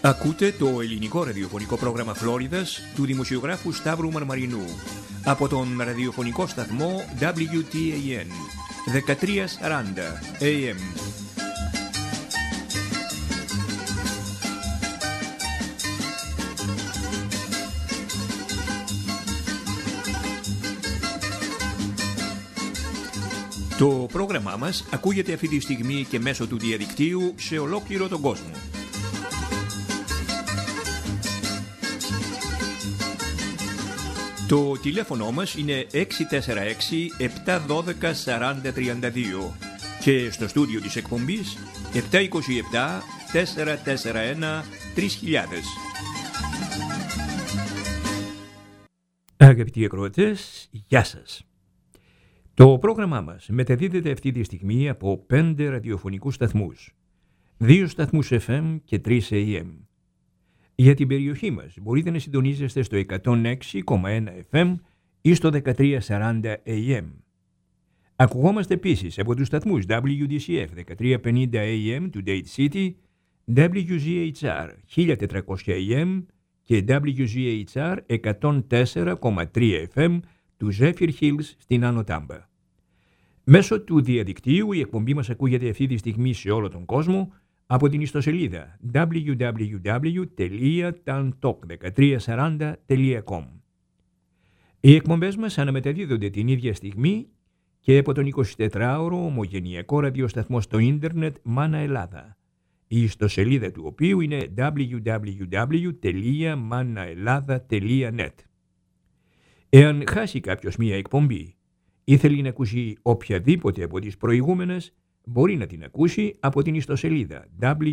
Ακούτε το ελληνικό ραδιοφωνικό πρόγραμμα Φλόριδας του δημοσιογράφου Σταύρου Μαρμαρινού από τον ραδιοφωνικό σταθμό WTAN 1340 AM. Το πρόγραμμά μας ακούγεται αυτή τη στιγμή και μέσω του διαδικτύου σε ολόκληρο τον κόσμο. Το τηλέφωνο μας είναι 646-712-4032 και στο στούντιο της εκπομπής 727-441-3000. Αγαπητοί ακροατές, γεια σας. Το πρόγραμμά μας μεταδίδεται αυτή τη στιγμή από 5 ραδιοφωνικούς σταθμούς, 2 σταθμούς FM και 3 AM. Για την περιοχή μας μπορείτε να συντονίζεστε στο 106,1 FM ή στο 1340 AM. Ακουγόμαστε επίσης από τους σταθμούς WDCF 1350 AM του Dade City, WGHR 1400 AM και WGHR 104,3 FM του Zephyr Hills στην Άνω Τάμπα. Μέσω του διαδικτύου η εκπομπή μας ακούγεται αυτή τη στιγμή σε όλο τον κόσμο από την ιστοσελίδα www.tantalk1340.com. Οι εκπομπές μας αναμεταδίδονται την ίδια στιγμή και από τον 24ωρο ομογενειακό ραδιοσταθμό στο ίντερνετ Μάνα Ελλάδα, η ιστοσελίδα του οποίου είναι www.manaelada.net. Εάν χάσει κάποιος μία εκπομπή ή θέλει να ακούσει οποιαδήποτε από τις προηγούμενες, μπορεί να την ακούσει από την ιστοσελίδα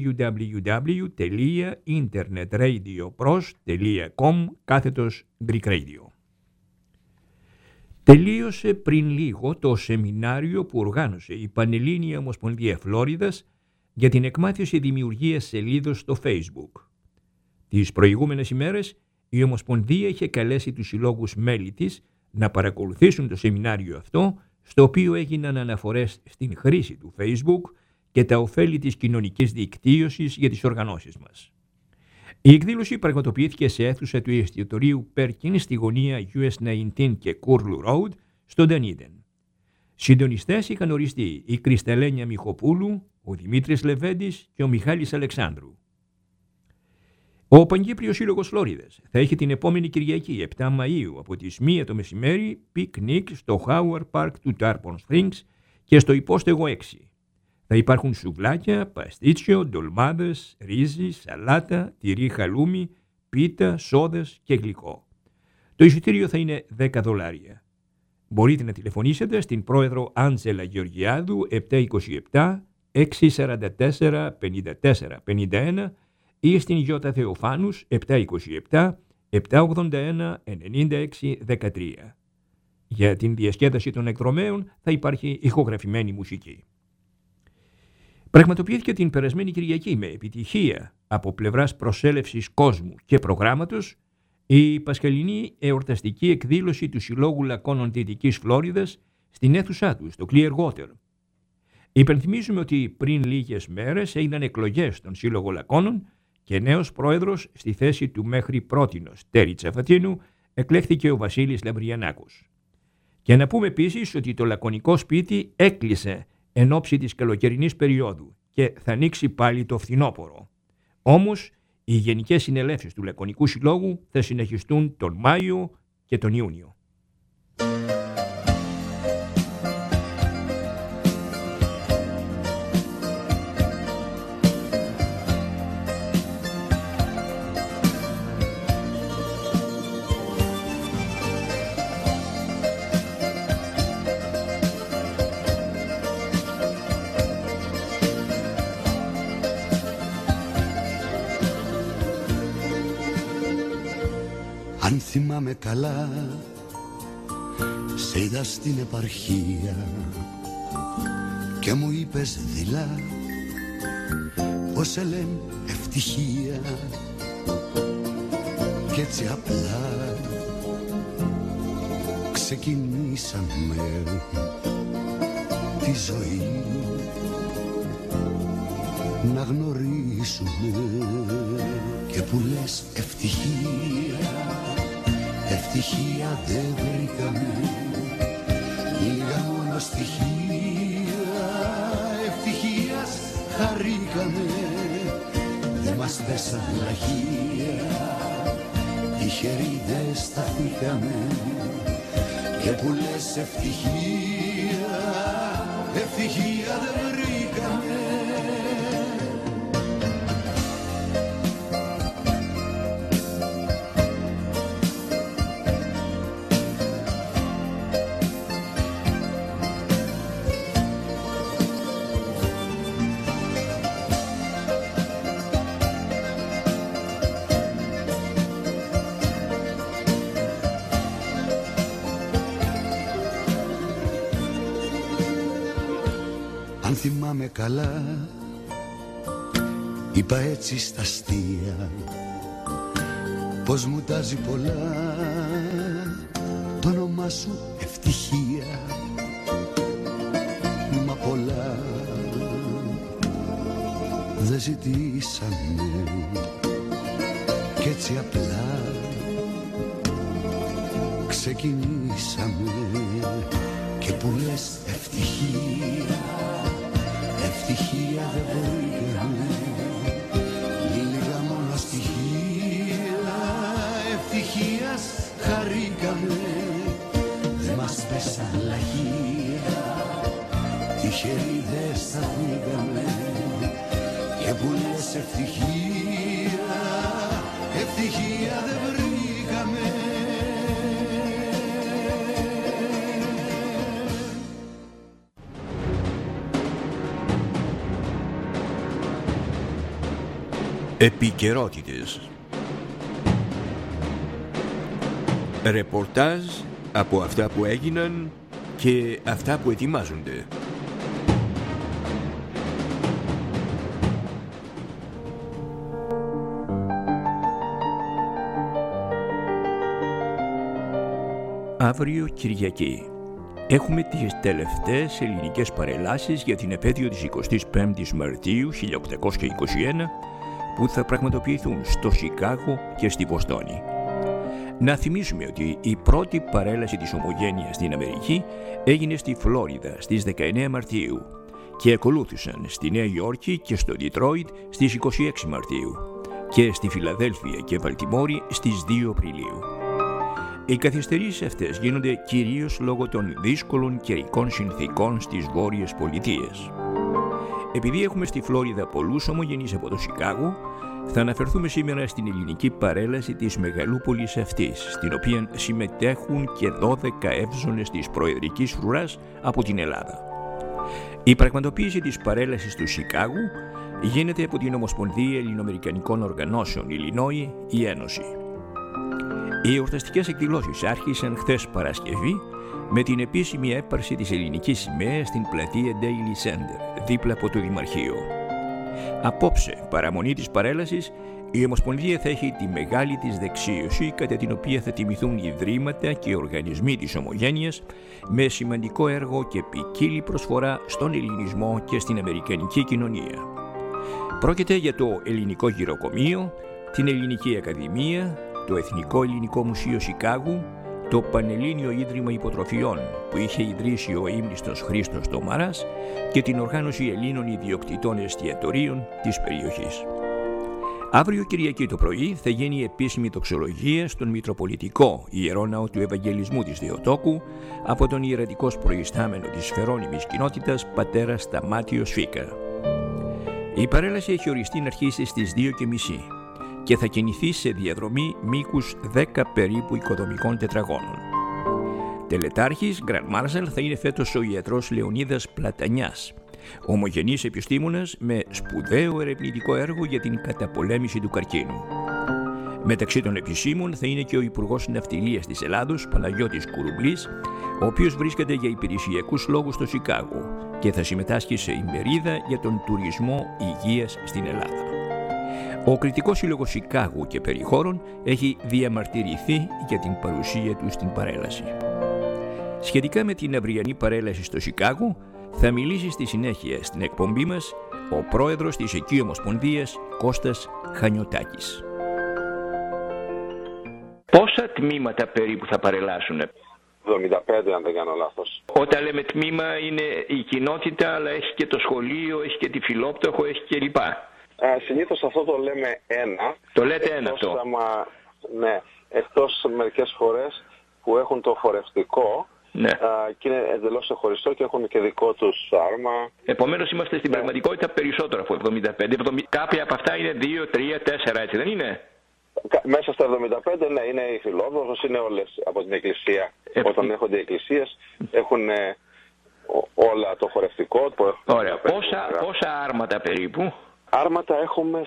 www.internetradioPros.com/Greek Radio. Τελείωσε πριν λίγο το σεμινάριο που οργάνωσε η Πανελλήνια Ομοσπονδία Φλόριδας για την εκμάθηση δημιουργίας σελίδος στο Facebook. Τις προηγούμενες ημέρες η Ομοσπονδία είχε καλέσει τους συλλόγους μέλη της να παρακολουθήσουν το σεμινάριο αυτό, στο οποίο έγιναν αναφορές στην χρήση του Facebook και τα ωφέλη της κοινωνικής δικτύωσης για τις οργανώσεις μας. Η εκδήλωση πραγματοποιήθηκε σε αίθουσα του εστιατορίου Perkins στη γωνία US 19 και Κούρλου Road στο Dunedin. Συντονιστές είχαν οριστεί η Κρυσταλένια Μιχοπούλου, ο Δημήτρης Λεβέντης και ο Μιχάλης Αλεξάνδρου. Ο Παγκύπριος Σύλλογος Φλόριδας θα έχει την επόμενη Κυριακή 7 Μαΐου από τις 1 το μεσημέρι πικνίκ στο Howard Park του Tarpon Springs και στο υπόστεγο 6. Θα υπάρχουν σουβλάκια, παστίτσιο, ντολμάδες, ρύζι, σαλάτα, τυρί χαλούμι, πίτα, σόδες και γλυκό. Το εισιτήριο θα είναι $10. Μπορείτε να τηλεφωνήσετε στην πρόεδρο Άντζελα Γεωργιάδου 727 644 54 51 ή στην Γιώτα Θεοφάνους 727 781 96 13. Για την διασκέδαση των εκδρομέων θα υπάρχει ηχογραφημένη μουσική. Πραγματοποιήθηκε την περασμένη Κυριακή με επιτυχία από πλευράς προσέλευσης κόσμου και προγράμματος η πασχαλινή εορταστική εκδήλωση του Συλλόγου Λακώνων Δυτικής Φλόριδας στην αίθουσά του στο Clearwater. Υπενθυμίζουμε ότι πριν λίγες μέρες έγιναν εκλογές στον Σύλλογο Λακώνων και νέος πρόεδρος στη θέση του μέχρι πρότινος Τέρι Τσαφατίνου εκλέχθηκε ο Βασίλης Λαμπριανάκος. Και να πούμε επίσης ότι το Λακωνικό σπίτι έκλεισε εν ώψη της καλοκαιρινής περίοδου και θα ανοίξει πάλι το φθινόπωρο. Όμως οι γενικές συνελεύσεις του Λακωνικού Συλλόγου θα συνεχιστούν τον Μάιο και τον Ιούνιο. Αν θυμάμαι καλά, σε είδα στην επαρχία και μου είπες δειλά πως σε λένε ευτυχία κι έτσι απλά ξεκινήσαμε τη ζωή να γνωρίσουμε. και που λες ευτυχία, ευτυχία δεν βρήκαμε, λίγα μόνο στοιχεία ευτυχίας χαρήκαμε. Δεν μας πέσαν λαχεία, τυχεροί δεν σταθήκαμε, και που λες ευτυχία, ευτυχία δεν βρήκαμε. Αν θυμάμαι καλά, είπα έτσι στα αστεία, πως μου τάζει πολλά το όνομά σου ευτυχία. Μα πολλά δεν ζητήσαμε, κι έτσι απλά ξεκινήσαμε, και που λες ευτυχία, ευτυχία δεν βρήκαμε, λίγα μόνο στοιχεία ευτυχίας χαρήκαμε. Δεν μας πέσαν λαχεία, τυχεροί δεν σταθήκαμε, και που λες ευτυχία, ευτυχία δεν βρήκαμε. Επικαιρότητες. Ρεπορτάζ από αυτά που έγιναν και αυτά που ετοιμάζονται. Αύριο Κυριακή έχουμε τις τελευταίες ελληνικές παρελάσεις για την επέτειο της 25ης Μαρτίου 1821 που θα πραγματοποιηθούν στο Σικάγο και στη Βοστόνη. Να θυμίσουμε ότι η πρώτη παρέλαση της ομογένειας στην Αμερική έγινε στη Φλόριδα στις 19 Μαρτίου και ακολούθησαν στη Νέα Υόρκη και στο Ντιτρόιτ στις 26 Μαρτίου και στη Φιλαδέλφια και Βαλτιμόρη στις 2 Απριλίου. Οι καθυστερήσεις αυτές γίνονται κυρίως λόγω των δύσκολων καιρικών συνθήκων στις Βόρειες Πολιτείες. Επειδή έχουμε στη Φλόριδα πολλούς ομογενείς από το Σικάγο, θα αναφερθούμε σήμερα στην ελληνική παρέλαση της μεγαλούπολης αυτής, στην οποία συμμετέχουν και 12 εύζωνες της προεδρικής φρουράς από την Ελλάδα. Η πραγματοποίηση της παρέλασης του Σικάγου γίνεται από την Ομοσπονδία Ελληνοαμερικανικών Οργανώσεων Ιλινόη, η Ένωση. Οι εορταστικές εκδηλώσεις άρχισαν χθες Παρασκευή με την επίσημη έπαρση της ελληνικής σημαίας στην πλατεία Daily Center, δίπλα από το Δημαρχείο. Απόψε, παραμονή της παρέλασης, η Ομοσπονδία θα έχει τη μεγάλη της δεξίωση, κατά την οποία θα τιμηθούν ιδρύματα και οργανισμοί της Ομογένειας με σημαντικό έργο και ποικίλη προσφορά στον ελληνισμό και στην αμερικανική κοινωνία. Πρόκειται για το Ελληνικό Γυροκομείο, την Ελληνική Ακαδημία, το Εθνικό Ελληνικό Μουσείο Σικάγου, το Πανελλήνιο Ίδρυμα Υποτροφιών που είχε ιδρύσει ο ύμνηστος Χρήστος Τομάρας και την Οργάνωση Ελλήνων Ιδιοκτητών Εστιατορίων της περιοχής. Αύριο Κυριακή το πρωί θα γίνει η επίσημη τοξολογία στον Μητροπολιτικό Ιερό Ναό του Ευαγγελισμού της Θεοτόκου από τον ιερατικός προϊστάμενο της Φερόνιμης Κοινότητας πατέρα Σταμάτιο Σφίκα. Η παρέλαση έχει οριστεί να αρχίσει στις 2:30 και θα κινηθεί σε διαδρομή μήκους 10 περίπου οικοδομικών τετραγώνων. Τελετάρχης Grand Marshal θα είναι φέτος ο ιατρός Λεωνίδας Πλατανιάς, ομογενής επιστήμονας με σπουδαίο ερευνητικό έργο για την καταπολέμηση του καρκίνου. Μεταξύ των επισήμων θα είναι και ο Υπουργός Ναυτιλίας της Ελλάδος, Παναγιώτης Κουρουμπλής, ο οποίος βρίσκεται για υπηρεσιακούς λόγους στο Σικάγο και θα συμμετάσχει σε ημερίδα για τον τουρισμό υγείας στην Ελλάδα. Ο Κριτικός Σύλλογος Σικάγου και Περιχώρων έχει διαμαρτυρηθεί για την παρουσία του στην παρέλαση. Σχετικά με την αυριανή παρέλαση στο Σικάγο, θα μιλήσει στη συνέχεια στην εκπομπή μας ο πρόεδρος της εκεί Ομοσπονδίας Κώστας Χανιωτάκης. Πόσα τμήματα περίπου θα παρελάσουν? 75 αν δεν κάνω λάθος. Όταν λέμε τμήμα είναι η κοινότητα, αλλά έχει και το σχολείο, έχει και τη Φιλόπτωχο, έχει και λοιπά. Συνήθως αυτό το λέμε ένα. Το λέτε ένα αυτό. Ναι, εκτός μερικές φορές που έχουν το φορευτικό, ναι. Και είναι εντελώς ξεχωριστό και έχουν και δικό τους άρμα. Επομένως είμαστε στην πραγματικότητα περισσότερο από 75. Κάποια από αυτά είναι 2, 3, 4, έτσι δεν είναι? Μέσα στα 75, ναι, είναι οι Φιλόδοξος, είναι όλες από την Εκκλησία. Όταν έρχονται οι εκκλησίες έχουν όλα το χορευτικό. Ωραία. Πόσα άρματα περίπου? Άρματα έχουμε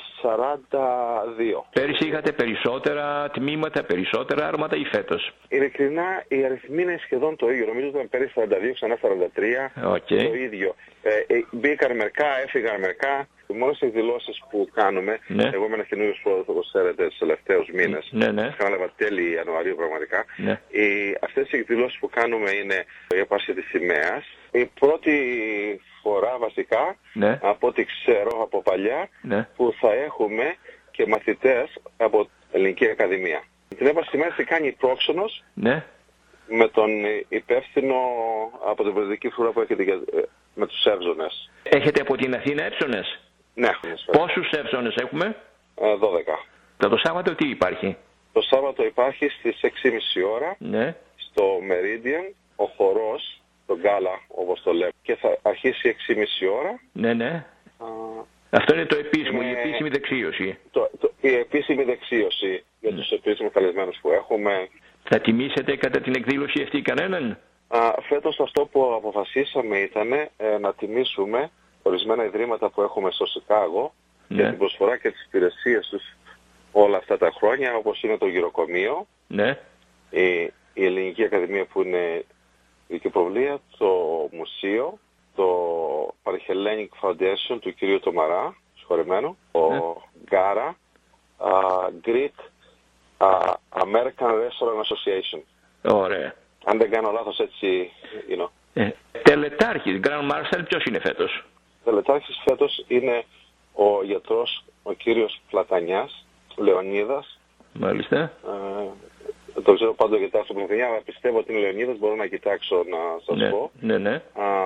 42. Πέρυσι είχατε περισσότερα τμήματα, περισσότερα άρματα ή φέτος? Ειλικρινά η αριθμή είναι σχεδόν το ίδιο. Νομίζω ότι ήταν πέρυσι 42, ξανά 43. Okay. Το ίδιο. Μπήκαν μερικά, έφυγαν μερικά. Μόνο στις εκδηλώσεις που κάνουμε, ναι. Εγώ είμαι ένας καινούργιος πρόεδρος, όπως ξέρετε, τους τελευταίους μήνες. Ναι. Ανάλαβα τέλη Ιανουαρίου πραγματικά. Ναι. Αυτές οι εκδηλώσεις που κάνουμε είναι η επάρση της σημαίας. Η πρώτη φορά βασικά, ναι. Από ό,τι ξέρω από παλιά, ναι. που θα έχουμε και μαθητές από Ελληνική Ακαδημία. Την έπαρση σημαίας τη κάνει η Πρόξενος, ναι. με τον υπεύθυνο από την Προεδρική Φρουρά που έχετε με τους εύζωνες. Έχετε από την Αθήνα εύζωνες? Ναι. Πόσους εύζωνες έχουμε? 12. Το Σάββατο τι υπάρχει? Το Σάββατο υπάρχει στις 6.30 ώρα, ναι. Στο Meridian, ο χορός, το γκάλα όπως το λέμε, και θα αρχίσει 6.30 ώρα. Ναι. Αυτό είναι το επίσημο, η επίσημη δεξίωση. Η επίσημη δεξίωση για τους επίσημους καλεσμένους που έχουμε. Θα τιμήσετε κατά την εκδήλωση αυτή κανέναν? Φέτος αυτό που αποφασίσαμε ήταν να τιμήσουμε ορισμένα ιδρύματα που έχουμε στο Σικάγο, ναι. Για την προσφορά και τις υπηρεσίες τους όλα αυτά τα χρόνια, όπως είναι το γυροκομείο, ναι. Η Ελληνική Ακαδημία που είναι η Κυπροβλία, το Μουσείο, το Parhellenic Foundation του κυρίου Τομαρά, συγχωρεμένο, το Γκάρα, Greek American Restaurant Association. Ωραία. Αν δεν κάνω λάθος έτσι, Τελετάρχης, Grand Marshal, ποιος είναι φέτος? Τελετάρχης φέτος είναι ο γιατρός, ο κύριος Πλατανιάς, Λεωνίδας. Μάλιστα. Το ξέρω πάντοτε γιατί αυτό που αλλά πιστεύω ότι είναι Λεωνίδας, μπορώ να κοιτάξω να σας πω. Ναι.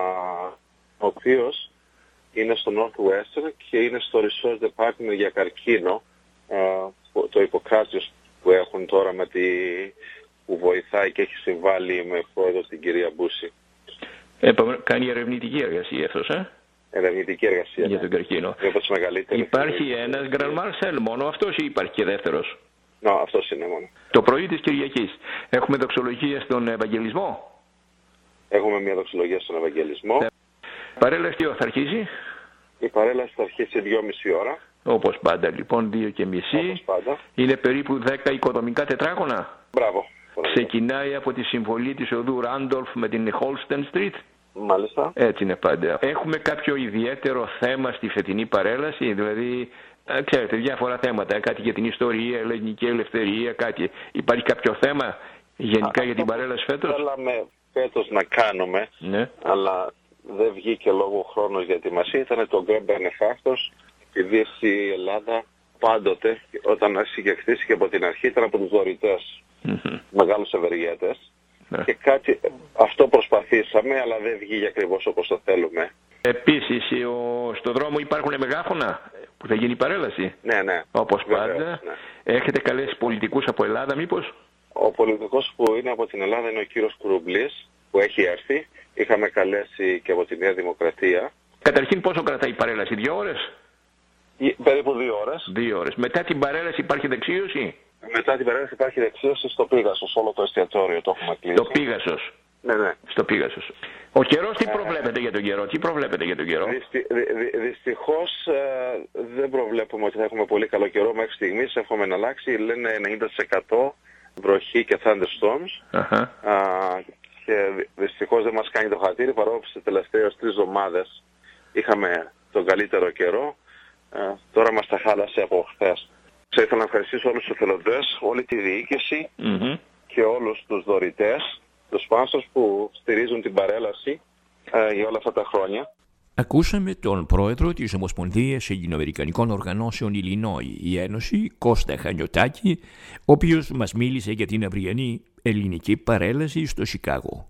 Ο οποίος είναι στο Northwestern και είναι στο Resource Department για καρκίνο, το Ιπποκράτιος που έχουν τώρα που βοηθάει και έχει συμβάλει με πρόεδρο την κυρία Μπούση. Κάνει ερευνητική εργασία αυτός, Ερευνητική εργασία για τον καρκίνο. Υπάρχει ένας Grand Marshal, μόνο αυτός ή υπάρχει και δεύτερος? Αυτός είναι μόνο. Το πρωί της Κυριακής έχουμε δοξολογία στον Ευαγγελισμό. Έχουμε μια δοξολογία στον Ευαγγελισμό. Παρέλαση θα αρχίσει? Η παρέλαση θα αρχίσει 2,5 ώρα. Όπως πάντα λοιπόν, 2,5. Όπως πάντα. Είναι περίπου 10 οικοδομικά τετράγωνα. Μπράβο. Ξεκινάει από τη συμβολή της οδού Ράντολφ με την Holsten Street. Μάλιστα. Έτσι είναι πάντα. Έχουμε κάποιο ιδιαίτερο θέμα στη φετινή παρέλαση, δηλαδή, ξέρετε, διάφορα θέματα, κάτι για την ιστορία, ελληνική ελευθερία, κάτι. Υπάρχει κάποιο θέμα γενικά για την παρέλαση φέτος? Θέλαμε φέτος να κάνουμε, ναι. Αλλά δεν βγήκε λόγω χρόνος για ετοιμασία. Ήταν το Grand Benefactors, επειδή η Ελλάδα πάντοτε, όταν συγκεχθήθηκε από την αρχή, ήταν από τους δωρητές, μεγάλους ευεργέτες. Ναι. Και αυτό προσπαθήσαμε, αλλά δεν βγήκε ακριβώς όπως το θέλουμε. Επίσης, στο δρόμο υπάρχουν μεγάφωνα που θα γίνει η παρέλαση. Ναι. Όπως βεβαίως, πάντα. Ναι. Έχετε καλέσει πολιτικούς από Ελλάδα μήπως? Ο πολιτικός που είναι από την Ελλάδα είναι ο κύριος Κουρουμπλής, που έχει έρθει. Είχαμε καλέσει και από τη Νέα Δημοκρατία. Καταρχήν πόσο κρατάει η παρέλαση, 2 ώρες? Περίπου 2 ώρες. 2 ώρες. Μετά την παρέλαση υπάρχει δεξίωση? Μετά την παρέλαση υπάρχει δεξίωση στο Πίγασος, όλο το εστιατόριο το έχουμε κλείσει. Το Πίγασος. Ναι. Στο Πίγασος. Ο καιρός τι προβλέπετε για τον καιρό? Δυστυχώς δεν προβλέπουμε ότι θα έχουμε πολύ καλό καιρό μέχρι στιγμής. Εύχομαι να αλλάξει. Λένε 90% βροχή και thunderstorms. Και δυστυχώς δεν μας κάνει το χατήρι, παρόλο που στις τελευταίες 3 εβδομάδες είχαμε τον καλύτερο καιρό. Τώρα μας τα χάλασε από χθες. Θα ήθελα να ευχαριστήσω όλους τους εθελοντές, όλη τη διοίκηση και όλους τους δωρητές, τους sponsors που στηρίζουν την παρέλαση για όλα αυτά τα χρόνια. Ακούσαμε τον πρόεδρο της Ομοσπονδίας Ελληνοαμερικανικών Οργανώσεων Ιλινόη, η Ένωση, Κώστα Χανιωτάκη, ο οποίος μας μίλησε για την αυριανή ελληνική παρέλαση στο Σικάγο.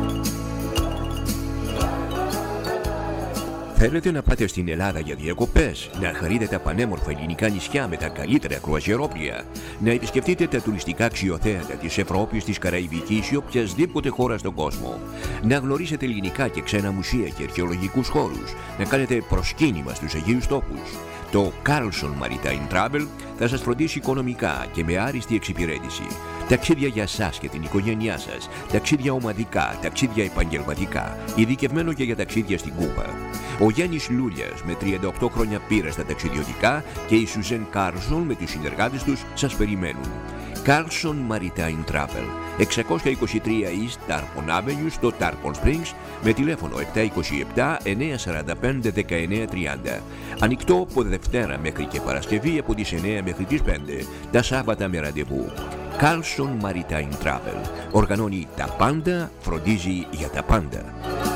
Θέλετε να πάτε στην Ελλάδα για διακοπές, να χαρείτε τα πανέμορφα ελληνικά νησιά με τα καλύτερα κρουαζιερόπλια, να επισκεφτείτε τα τουριστικά αξιοθέατα της Ευρώπης, της Καραϊβικής ή οποιασδήποτε χώρα στον κόσμο, να γνωρίσετε ελληνικά και ξένα μουσεία και αρχαιολογικούς χώρους, να κάνετε προσκύνημα στους Αγίους Τόπους. Το Carlson Maritime Travel θα σας φροντίσει οικονομικά και με άριστη εξυπηρέτηση. Ταξίδια για σας και την οικογένειά σας, ταξίδια ομαδικά, ταξίδια επαγγελματικά, ειδικευμένο και για ταξίδια στην Κούβα. Ο Γιάννης Λούλιας με 38 χρόνια πείρα στα ταξιδιωτικά και η Σουζέν Κάρλσον με τους συνεργάτες τους σας περιμένουν. Carlson Maritime Travel, 623 East Tarpon Avenue στο Tarpon Springs με τηλέφωνο 727-945-1930. Ανοιχτό από Δευτέρα μέχρι και Παρασκευή από τις 9 μέχρι τις 5, τα Σάββατα με ραντεβού. Carlson Maritime Travel οργανώνει τα πάντα, φροντίζει για τα πάντα.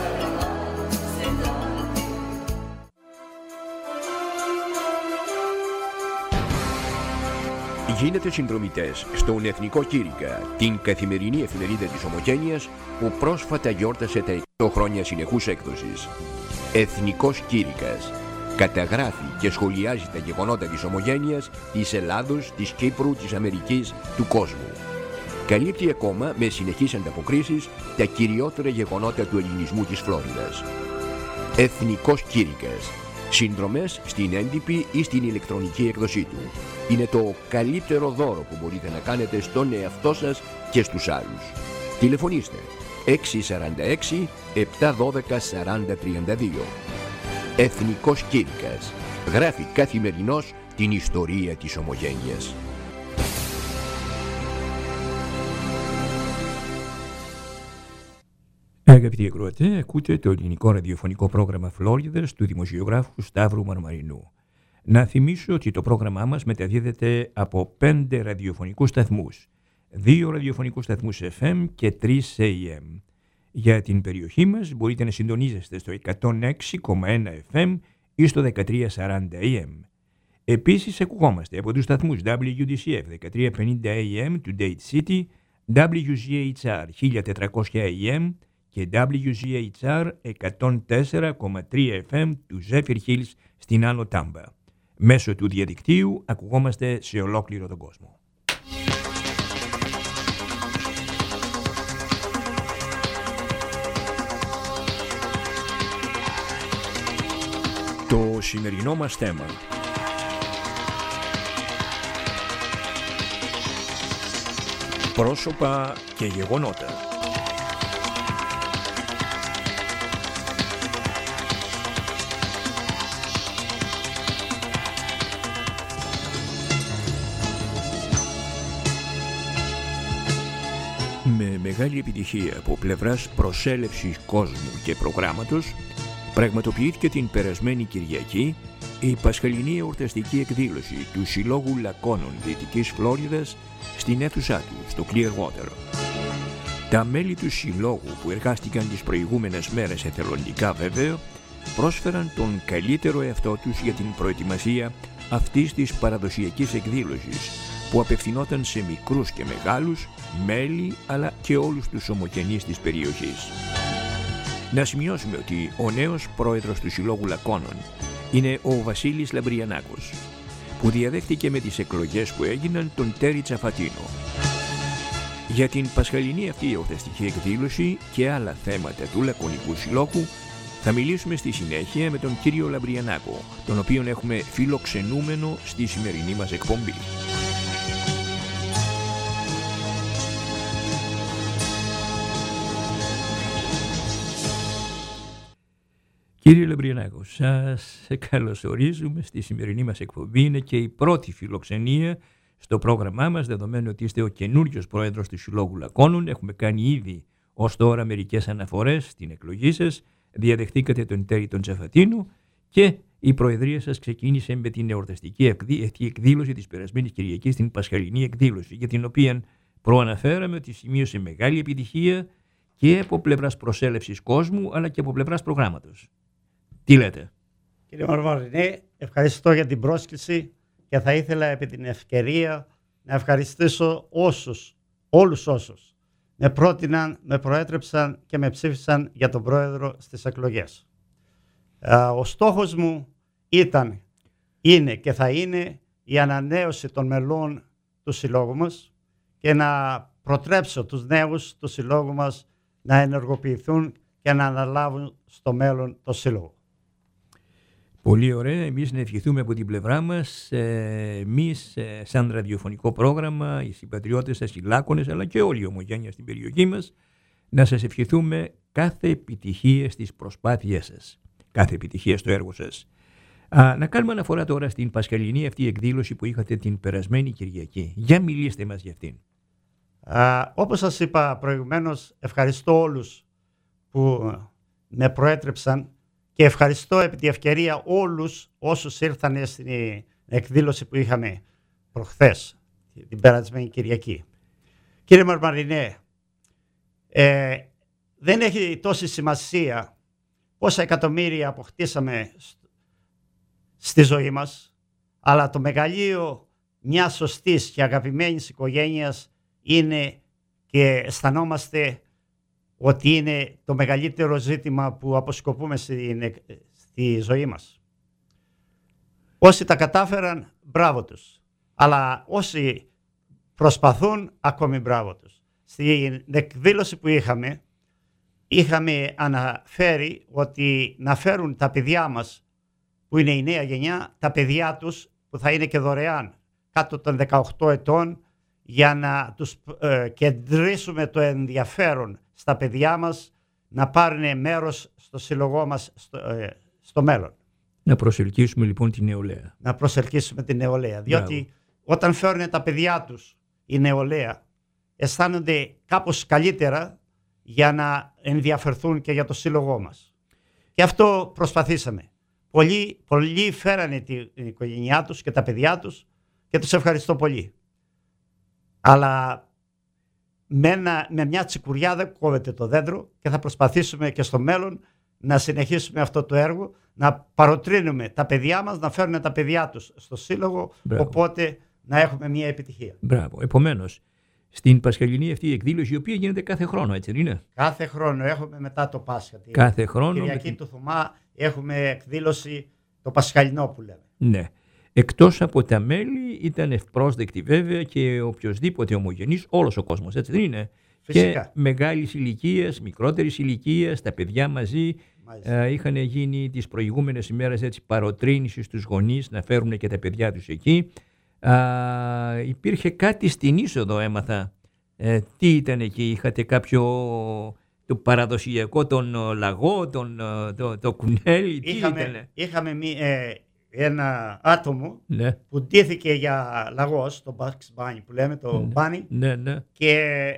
Γίνετε συνδρομητές στον Εθνικό Κήρυκα, την καθημερινή εφημερίδα της Ομογένειας που πρόσφατα γιόρτασε τα 100 χρόνια συνεχούς έκδοσης. Εθνικός Κήρυκας καταγράφει και σχολιάζει τα γεγονότα της Ομογένειας, της Ελλάδος, της Κύπρου, της Αμερικής, του κόσμου. Καλύπτει ακόμα με συνεχείς ανταποκρίσεις τα κυριότερα γεγονότα του ελληνισμού της Φλόριδας. Εθνικός Κήρυκας. Συνδρομές στην έντυπη ή στην ηλεκτρονική έκδοσή του. Είναι το καλύτερο δώρο που μπορείτε να κάνετε στον εαυτό σας και στους άλλους. Τηλεφωνήστε 646 712 4032. Εθνικός Κήρυκας. Γράφει καθημερινώς την ιστορία της Ομογένειας. Αγαπητοί ακροατές, ακούτε το ελληνικό ραδιοφωνικό πρόγραμμα Φλόριδας του δημοσιογράφου Σταύρου Μαρμαρινού. Να θυμίσω ότι το πρόγραμμά μας μεταδίδεται από 5 ραδιοφωνικούς σταθμούς, 2 ραδιοφωνικούς σταθμούς FM και 3 AM. Για την περιοχή μας μπορείτε να συντονίζεστε στο 106,1 FM ή στο 1340 AM. Επίσης ακουγόμαστε από τους σταθμούς WDCF 1350 AM του Dade City, WGHR 1400 AM και WGHR 104,3 FM του Zephyr Hills στην Άνω Τάμπα. Μέσω του διαδικτύου ακουγόμαστε σε ολόκληρο τον κόσμο. Το σημερινό μας θέμα: πρόσωπα και γεγονότα. Με μεγάλη επιτυχία από πλευράς προσέλευσης κόσμου και προγράμματος, πραγματοποιήθηκε την περασμένη Κυριακή η πασχαλινή εορταστική εκδήλωση του Συλλόγου Λακώνων Δυτικής Φλόριδας στην αίθουσά του, στο Clearwater. Τα μέλη του Συλλόγου, που εργάστηκαν τις προηγούμενες μέρες εθελοντικά βέβαια, πρόσφεραν τον καλύτερο εαυτό τους για την προετοιμασία αυτής της παραδοσιακής εκδήλωσης, που απευθυνόταν σε μικρούς και μεγάλους, μέλη αλλά και όλους τους ομογενείς της περιοχής. Να σημειώσουμε ότι ο νέος πρόεδρος του Συλλόγου Λακώνων είναι ο Βασίλης Λαμπριανάκος, που διαδέχτηκε με τις εκλογές που έγιναν τον Τέρι Τσαφατίνο. Για την πασχαλινή αυτή εορταστική εκδήλωση και άλλα θέματα του Λακωνικού Συλλόγου θα μιλήσουμε στη συνέχεια με τον κύριο Λαμπριανάκο, τον οποίον έχουμε φιλοξενούμενο στη σημερινή μας εκπομπή. Κύριε Λαμπριανάκο, σας καλωσορίζουμε στη σημερινή μας εκπομπή. Είναι και η πρώτη φιλοξενία στο πρόγραμμά μας, δεδομένου ότι είστε ο καινούριος πρόεδρος του Συλλόγου Λακώνων. Έχουμε κάνει ήδη ως τώρα μερικές αναφορές στην εκλογή σας. Διαδεχτήκατε τον Τέρι τον Τσαφατίνο και η προεδρία σας ξεκίνησε με την εορταστική εκδήλωση της περασμένης Κυριακής, την πασχαλινή εκδήλωση, για την οποία προαναφέραμε ότι σημείωσε μεγάλη επιτυχία και από πλευράς προσέλευσης κόσμου αλλά και από πλευράς προγράμματος. Τι λέτε? Κύριε Μαρμαρινέ, ευχαριστώ για την πρόσκληση και θα ήθελα επί την ευκαιρία να ευχαριστήσω όλους όσους με πρότειναν, με προέτρεψαν και με ψήφισαν για τον πρόεδρο στις εκλογές. Ο στόχος μου είναι και θα είναι η ανανέωση των μελών του συλλόγου μας και να προτρέψω τους νέους του συλλόγου μας να ενεργοποιηθούν και να αναλάβουν στο μέλλον το σύλλογο. Πολύ ωραία. Εμείς να ευχηθούμε από την πλευρά μας, εμείς σαν ραδιοφωνικό πρόγραμμα, οι συμπατριώτες σας, οι Λάκωνες, αλλά και όλη η ομογένεια στην περιοχή μας, να σας ευχηθούμε κάθε επιτυχία στις προσπάθειές σας, κάθε επιτυχία στο έργο σας. Να κάνουμε αναφορά τώρα στην πασχαλινή αυτή εκδήλωση που είχατε την περασμένη Κυριακή. Για μιλήστε μας για αυτήν. Όπως σας είπα προηγουμένως, ευχαριστώ όλους που με προέτρεψαν και ευχαριστώ επί τη ευκαιρία όλους όσους ήρθαν στην εκδήλωση που είχαμε προχθές, την περασμένη Κυριακή. Κύριε Μαρμαρινέ, δεν έχει τόση σημασία πόσα εκατομμύρια αποκτήσαμε στη ζωή μας, αλλά το μεγαλείο μιας σωστής και αγαπημένης οικογένειας είναι και αισθανόμαστε ότι είναι το μεγαλύτερο ζήτημα που αποσκοπούμε στη ζωή μας. Όσοι τα κατάφεραν, μπράβο τους. Αλλά όσοι προσπαθούν, ακόμη μπράβο τους. Στην εκδήλωση που είχαμε αναφέρει ότι να φέρουν τα παιδιά μας, που είναι η νέα γενιά, τα παιδιά τους που θα είναι και δωρεάν, κάτω των 18 ετών, για να τους κεντρήσουμε το ενδιαφέρον στα παιδιά μας να πάρουν μέρος στο σύλλογό μας στο μέλλον. Να προσελκύσουμε λοιπόν την νεολαία. Να προσελκύσουμε την νεολαία. Διότι όταν φέρουν τα παιδιά τους η νεολαία, αισθάνονται κάπως καλύτερα για να ενδιαφερθούν και για το σύλλογό μας. Και αυτό προσπαθήσαμε. Πολλοί φέρανε την οικογένειά τους και τα παιδιά τους και τους ευχαριστώ πολύ. Αλλά με μια τσικουριά δεν κόβεται το δέντρο και θα προσπαθήσουμε και στο μέλλον να συνεχίσουμε αυτό το έργο, να παροτρύνουμε τα παιδιά μας να φέρουν τα παιδιά τους στο σύλλογο, οπότε να έχουμε μια επιτυχία. Μπράβο. Επομένως, στην πασχαλινή αυτή η εκδήλωση, η οποία γίνεται κάθε χρόνο, έτσι δεν είναι? Κάθε χρόνο έχουμε μετά το Πάσχα. Κάθε χρόνο. Κυριακή του Θωμά έχουμε εκδήλωση το Πασχαλινό που λέμε. Ναι. Εκτός από τα μέλη ήταν ευπρόσδεκτη βέβαια και οποιοσδήποτε ομογενής, όλος ο κόσμος, έτσι δεν είναι? Φυσικά. Και μεγάλης ηλικίας, μικρότερης ηλικίας, τα παιδιά μαζί. Είχαν γίνει τις προηγούμενες ημέρες έτσι παροτρύνηση στους γονείς να φέρουν και τα παιδιά τους εκεί. Υπήρχε κάτι στην είσοδο, έμαθα. Τι ήταν εκεί? Είχατε κάποιο το παραδοσιακό, τον λαγό, το κουνέλι? Είχαμε ένα άτομο που ντύθηκε για λαγός, το Bugs Bunny που λέμε, το Bunny, και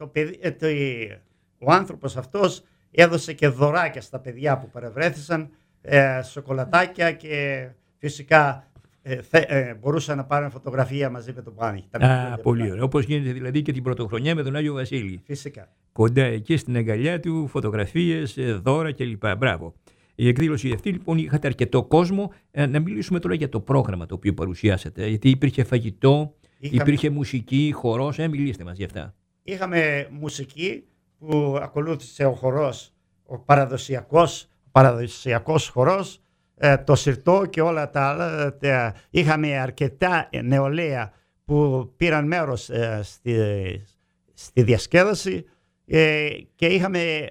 ο άνθρωπος αυτός έδωσε και δωράκια στα παιδιά που παρευρέθησαν, σοκολατάκια, και φυσικά μπορούσαν να πάρουν φωτογραφία μαζί με τον Bunny. Πολύ ωραία. Όπως γίνεται δηλαδή και την πρωτοχρονιά με τον Άγιο Βασίλη. Φυσικά. Κοντά εκεί στην αγκαλιά του, φωτογραφίες, δώρα κλπ. Μπράβο. Η εκδήλωση αυτή λοιπόν είχατε αρκετό κόσμο. Να μιλήσουμε τώρα για το πρόγραμμα το οποίο παρουσιάσατε. Γιατί υπήρχε φαγητό, υπήρχε μουσική, χορός. Μιλήστε μας για αυτά. Είχαμε μουσική που ακολούθησε ο χορός, ο παραδοσιακός χορός, το σιρτό και όλα τα άλλα. Είχαμε αρκετά νεολαία που πήραν μέρος στη διασκέδαση και είχαμε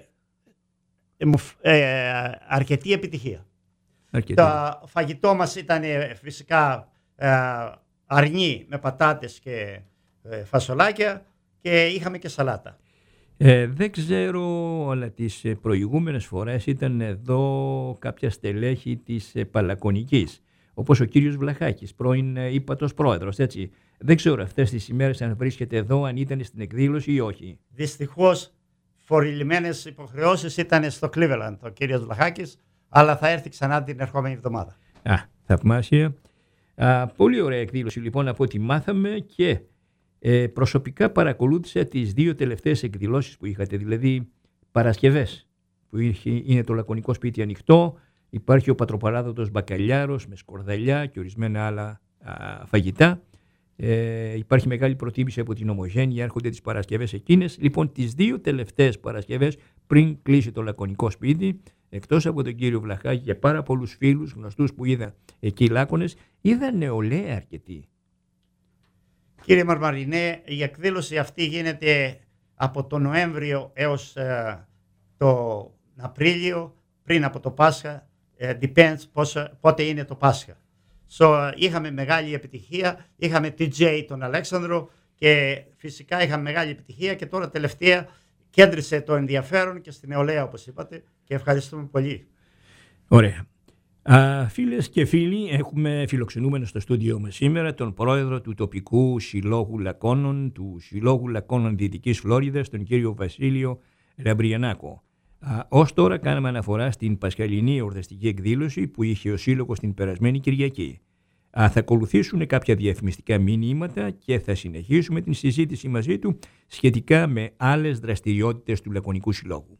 αρκετή επιτυχία. Το φαγητό μας ήταν φυσικά αρνί με πατάτες και φασολάκια και είχαμε και σαλάτα. Δεν ξέρω, αλλά τις προηγούμενες φορές ήταν εδώ κάποια στελέχη της Παλακονικής, όπως ο κύριος Βλαχάκης, πρώην ύπατος πρόεδρος, έτσι. Δεν ξέρω αυτές τις ημέρες αν βρίσκεται εδώ, αν ήταν στην εκδήλωση ή όχι. Δυστυχώς, φορηλημένες υποχρεώσεις ήταν στο Cleveland ο κύριος Βλαχάκης, αλλά θα έρθει ξανά την ερχόμενη εβδομάδα. Θαυμάσια. Πολύ ωραία εκδήλωση λοιπόν από ό,τι μάθαμε, και προσωπικά παρακολούθησα τις δύο τελευταίες εκδηλώσεις που είχατε, δηλαδή Παρασκευές που είναι το Λακωνικό Σπίτι ανοιχτό, Υπάρχει ο πατροπαράδοτος μπακαλιάρος με σκορδαλιά και ορισμένα άλλα φαγητά. Υπάρχει μεγάλη προτίμηση από την Ομογένεια, έρχονται τις Παρασκευές εκείνες. Λοιπόν, τις 2 τελευταίες Παρασκευές, πριν κλείσει το λακωνικό σπίτι, εκτός από τον κύριο Βλαχάκη και πάρα πολλούς φίλους γνωστούς που είδα εκεί λάκωνες, είδα νεολαία αρκετή. Κύριε Μαρμαρινέ, η εκδήλωση αυτή γίνεται από τον Νοέμβριο έως τον Απρίλιο, πριν από το Πάσχα. Depends πότε είναι το Πάσχα. Είχαμε μεγάλη επιτυχία, είχαμε TJ τον Αλέξανδρο και φυσικά είχαμε μεγάλη επιτυχία και τώρα τελευταία κέντρισε το ενδιαφέρον και στην νεολαία, όπως είπατε, και ευχαριστούμε πολύ. Ωραία. Φίλες και φίλοι, έχουμε φιλοξενούμενο στο στούντιο μας σήμερα τον πρόεδρο του τοπικού Συλλόγου Λακώνων, του Συλλόγου Λακώνων Δυτικής Φλόριδας, τον κύριο Βασίλειο Λαμπριανάκο. Ως τώρα κάναμε αναφορά στην πασχαλινή εορταστική εκδήλωση που είχε ο Σύλλογος την περασμένη Κυριακή. Θα ακολουθήσουν κάποια διαφημιστικά μηνύματα και θα συνεχίσουμε την συζήτηση μαζί του σχετικά με άλλες δραστηριότητες του Λακωνικού Συλλόγου.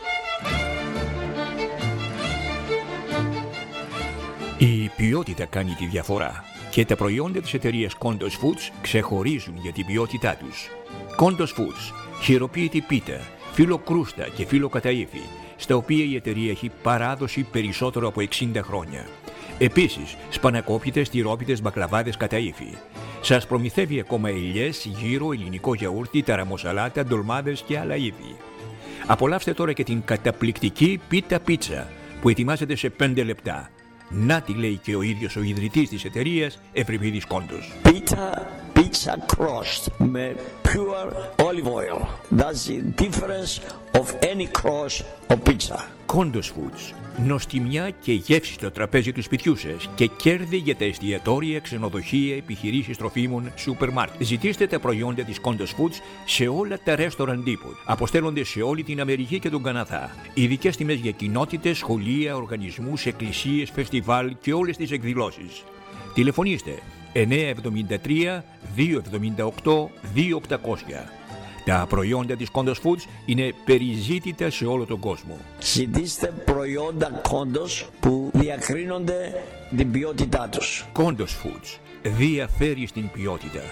Η ποιότητα κάνει τη διαφορά και τα προϊόντα της εταιρείας Kondos Foods ξεχωρίζουν για την ποιότητά τους. Kondos Foods, χειροποίητη πίτα, φύλλο κρούστα και φύλλο καταΐφι, στα οποία η εταιρεία έχει παράδοση περισσότερο από 60 χρόνια. Επίσης, σπανακόπιτες, τυρόπιτες, μπακλαβάδες καταΐφι. Σας προμηθεύει ακόμα ελιές, γύρο, ελληνικό γιαούρτι, ταραμοσαλάτα, ντολμάδες και άλλα είδη. Απολαύστε τώρα και την καταπληκτική πίτα πίτσα που ετοιμάζεται σε 5 λεπτά. Να τη λέει και ο ίδιος ο ιδρυτής της εταιρείας, Ευρυπίδης Κόντος. Pizza crust με pure olive oil. That's the difference of any crust of pizza. Kondos Foods. Νοστιμιά και γεύση στο τραπέζι του σπιτιού σας και κέρδη για τα εστιατόρια, ξενοδοχεία, επιχειρήσεις τροφίμων, σούπερ μάρκετ. Ζητήστε τα προϊόντα της Kondos Foods σε όλα τα restaurant depot. Αποστέλλονται σε όλη την Αμερική και τον Καναδά. Ειδικές τιμές για κοινότητες, σχολεία, οργανισμούς, εκκλησίες, φεστιβάλ και όλες τις εκδηλώσεις. Τηλεφωνήστε 973 278 2800. Τα προϊόντα της Kondos Foods είναι περιζήτητα σε όλο τον κόσμο. Ζητήστε προϊόντα Kondos που διακρίνονται την ποιότητά τους. Kondos Foods διαφέρει στην ποιότητα.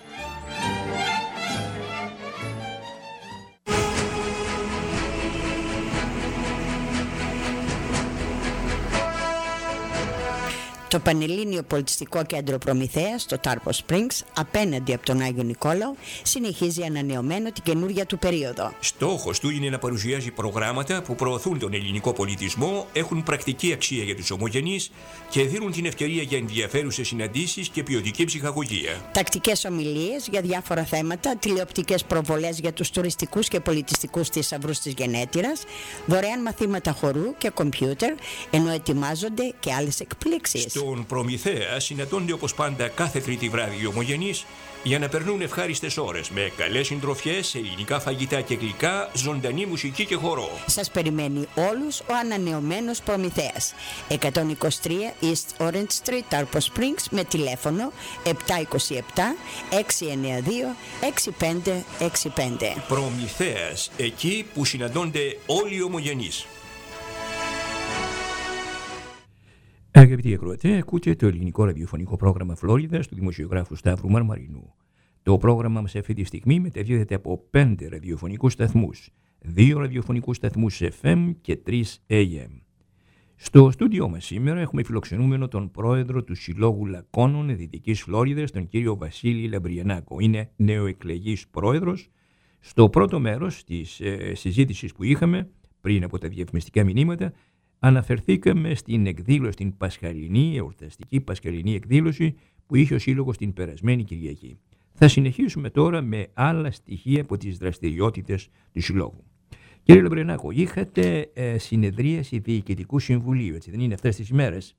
Το Πανελλήνιο Πολιτιστικό Κέντρο Προμηθέας, το Tarpos Springs, απέναντι από τον Άγιο Νικόλαο, συνεχίζει ανανεωμένο την καινούργια του περίοδο. Στόχος του είναι να παρουσιάζει προγράμματα που προωθούν τον ελληνικό πολιτισμό, έχουν πρακτική αξία για τους ομογενείς και δίνουν την ευκαιρία για ενδιαφέρουσες συναντήσεις και ποιοτική ψυχαγωγία. Τακτικές ομιλίες για διάφορα θέματα, τηλεοπτικές προβολές για τους τουριστικούς και πολιτιστικούς θησαυρούς της γενέτειρας, δωρεάν μαθήματα χορού και κομπιούτερ, ενώ ετοιμάζονται και άλλες εκπλήξεις. Στον Προμηθέα συναντώνται όπως πάντα κάθε Τρίτη βράδυ οι ομογενείς για να περνούν ευχάριστες ώρες με καλές συντροφιές, ελληνικά φαγητά και γλυκά, ζωντανή μουσική και χορό. Σας περιμένει όλους ο ανανεωμένος Προμηθέας. 123 East Orange Street, Tarpos Springs, με τηλέφωνο 727 692 6565. Προμηθέας, εκεί που συναντώνται όλοι οι ομογενείς. Αγαπητοί ακροατές, ακούτε το ελληνικό ραδιοφωνικό πρόγραμμα Φλόριδας του δημοσιογράφου Σταύρου Μαρμαρινού. Το πρόγραμμα μας αυτή τη στιγμή μεταδίδεται από 5 ραδιοφωνικούς σταθμούς, 2 ραδιοφωνικούς σταθμούς FM και 3 AM. Στο στούντιό μας σήμερα έχουμε φιλοξενούμενο τον πρόεδρο του Συλλόγου Λακώνων Δυτικής Φλόριδας, τον κύριο Βασίλη Λαμπριανάκο. Είναι νεοεκλεγής πρόεδρος. Στο πρώτο μέρος της συζήτησης που είχαμε, πριν από τα διαφημιστικά μηνύματα, αναφερθήκαμε στην εκδήλωση, την πασχαλινή, εορταστική πασχαλινή εκδήλωση που είχε ο Σύλλογος την περασμένη Κυριακή. Θα συνεχίσουμε τώρα με άλλα στοιχεία από τις δραστηριότητες του Συλλόγου. Κύριε Λαμπριανάκο, είχατε συνεδρίαση Διοικητικού Συμβουλίου, έτσι δεν είναι αυτές τις ημέρες?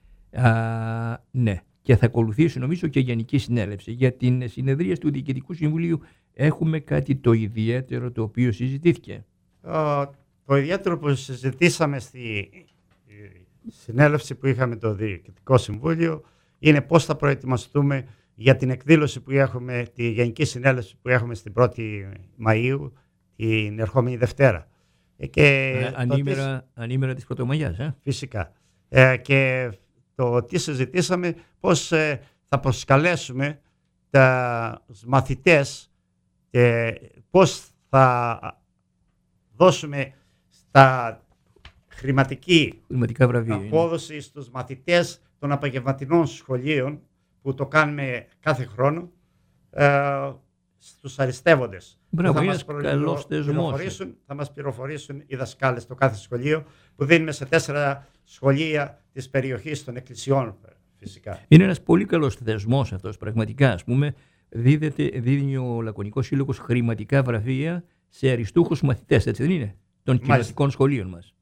Ναι, και θα ακολουθήσει νομίζω και Γενική Συνέλευση. Για την συνεδρίαση του Διοικητικού Συμβουλίου έχουμε κάτι το ιδιαίτερο το οποίο συζητήθηκε? Το ιδιαίτερο που συζητήσαμε στη συνέλευση που είχαμε το Διοικητικό Συμβούλιο είναι πώς θα προετοιμαστούμε για την εκδήλωση που έχουμε, τη Γενική Συνέλευση που έχουμε στην 1η Μαΐου, την ερχόμενη Δευτέρα. Ανήμερα της Πρωτομαγιάς. Φυσικά. Και το τι συζητήσαμε, πώς θα προσκαλέσουμε τους μαθητές και πώς θα δώσουμε στα χρηματικά βραβεία, απόδοση στους μαθητές των απογευματινών σχολείων που το κάνουμε κάθε χρόνο, στους αριστεύοντες. Μπράβο, θα μας πληροφορήσουν οι δασκάλες στο κάθε σχολείο, που δίνουμε σε 4 σχολεία της περιοχής των εκκλησιών, φυσικά. Είναι ένας πολύ καλός θεσμός αυτός, πραγματικά. Ας πούμε, δίνει ο Λακωνικός Σύλλογος χρηματικά βραβεία σε αριστούχους μαθητές, έτσι δεν είναι, των κοινοτικών σχολείων μας.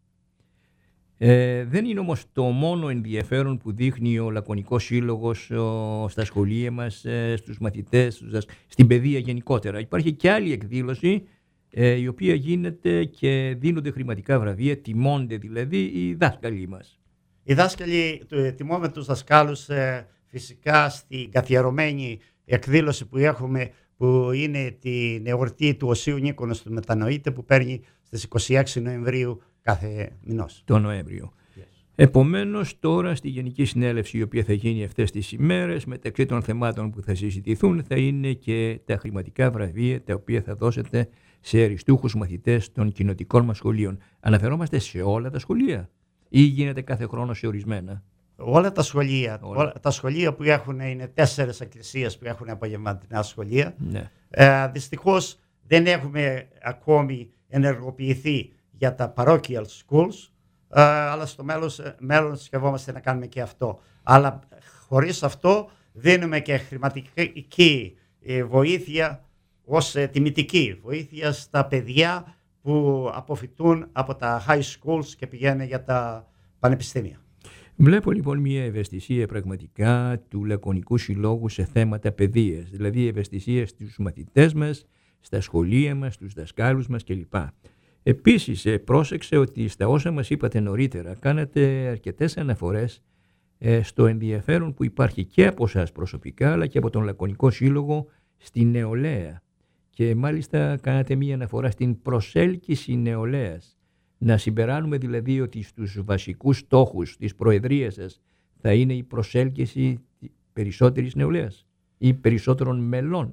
Δεν είναι όμως το μόνο ενδιαφέρον που δείχνει ο Λακωνικός Σύλλογος στα σχολεία μας, στους μαθητές, στην παιδεία γενικότερα. Υπάρχει και άλλη εκδήλωση, η οποία γίνεται και δίνονται χρηματικά βραβεία, τιμώνται δηλαδή οι δάσκαλοι μας. Οι δάσκαλοι, τιμούμε τους δασκάλους φυσικά στην καθιερωμένη εκδήλωση που έχουμε, που είναι την εορτή του Οσίου Νίκονος του Μετανοήτε, που παίρνει στις 26 Νοεμβρίου κάθε μηνός. Το Νοέμβριο. Yes. Επομένως, τώρα στη Γενική Συνέλευση, η οποία θα γίνει αυτές τις ημέρες, μεταξύ των θεμάτων που θα συζητηθούν, θα είναι και τα χρηματικά βραβεία, τα οποία θα δώσετε σε αριστούχους μαθητές των κοινοτικών μας σχολείων. Αναφερόμαστε σε όλα τα σχολεία ή γίνεται κάθε χρόνο σε ορισμένα? Όλα τα σχολεία. Τα σχολεία που έχουν, είναι 4 εκκλησίες που έχουν απογευματινά σχολεία. Ναι. Δυστυχώς δεν έχουμε ακόμη ενεργοποιηθεί για τα parochial schools, αλλά στο μέλλον σκεφτόμαστε να κάνουμε και αυτό. Αλλά χωρίς αυτό δίνουμε και χρηματική βοήθεια ως τιμητική βοήθεια στα παιδιά που αποφυτούν από τα high schools και πηγαίνουν για τα πανεπιστήμια. Βλέπω λοιπόν μια ευαισθησία πραγματικά του Λακωνικού Συλλόγου σε θέματα παιδείας, δηλαδή ευαισθησία στους μαθητές μας, στα σχολεία μας, στους δασκάλους μας κλπ. Επίσης πρόσεξε ότι στα όσα μας είπατε νωρίτερα κάνατε αρκετές αναφορές στο ενδιαφέρον που υπάρχει και από εσάς προσωπικά αλλά και από τον Λακωνικό Σύλλογο στη νεολαία, και μάλιστα κάνατε μία αναφορά στην προσέλκυση νεολαίας. Να συμπεράνουμε δηλαδή ότι στους βασικούς στόχους της Προεδρίας σας θα είναι η προσέλκυση περισσότερης νεολαίας ή περισσότερων μελών.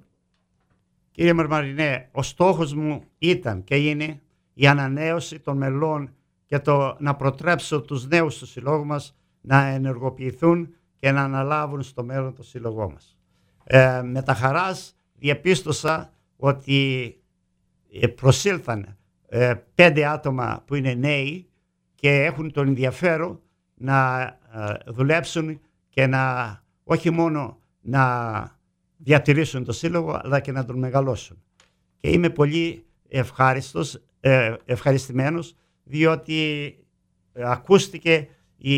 Κύριε Μαρμαρινέ, ο στόχος μου ήταν και είναι η ανανέωση των μελών και το να προτρέψω τους νέους του συλλόγου μας να ενεργοποιηθούν και να αναλάβουν στο μέλλον το σύλλογό μας. Με τα χαράς διαπίστωσα ότι προσήλθαν 5 άτομα που είναι νέοι και έχουν τον ενδιαφέρον να δουλέψουν και να όχι μόνο να διατηρήσουν το σύλλογο αλλά και να τον μεγαλώσουν. Και είμαι πολύ ευχαριστημένος διότι ακούστηκε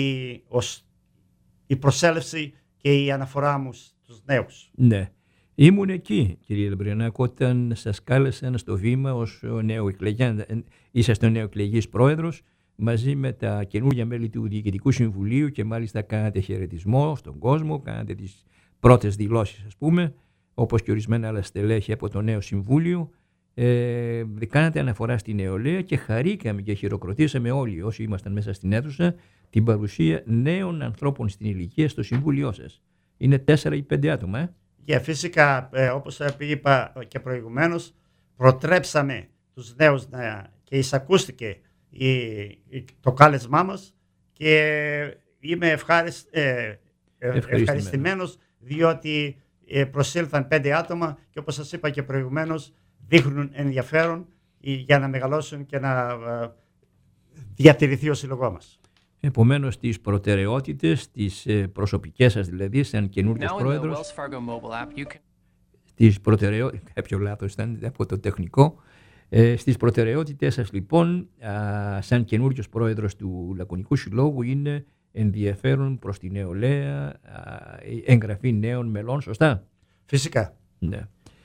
η προσέλευση και η αναφορά μου στους νέους. Ναι. Ήμουν εκεί, κύριε Λαμπριανάκο, όταν σας κάλεσαν στο βήμα ως είσαστε ο νεοεκλεγής πρόεδρος, μαζί με τα καινούργια μέλη του Διοικητικού Συμβουλίου, και μάλιστα κάνατε χαιρετισμό στον κόσμο, κάνατε τις πρώτες δηλώσεις, ας πούμε, όπως και ορισμένα άλλα στελέχη από το νέο Συμβούλιο. Κάνατε αναφορά στη νεολαία και χαρήκαμε και χειροκροτήσαμε όλοι όσοι ήμασταν μέσα στην αίθουσα την παρουσία νέων ανθρώπων στην ηλικία στο Συμβούλιο σας. Είναι 4 ή 5 άτομα, Και φυσικά, όπως είπα και προηγουμένως, προτρέψαμε τους νέους και εισακούστηκε το κάλεσμά μας και είμαι ευχαριστημένος διότι προσήλθαν 5 άτομα και όπως σας είπα και προηγουμένως δείχνουν ενδιαφέρον για να μεγαλώσουν και να διατηρηθεί ο σύλλογος μας. Επομένως, τις προτεραιότητες, τις προσωπικές σας δηλαδή, σαν καινούργιος πρόεδρος, τις προτεραιότητες, κάποιο λάθος ήταν από το τεχνικό, στις προτεραιότητες σας λοιπόν, σαν καινούργιος πρόεδρος του Λακωνικού Συλλόγου, είναι ενδιαφέρον προς τη νεολαία, εγγραφή νέων μελών, σωστά? Φυσικά. Ναι.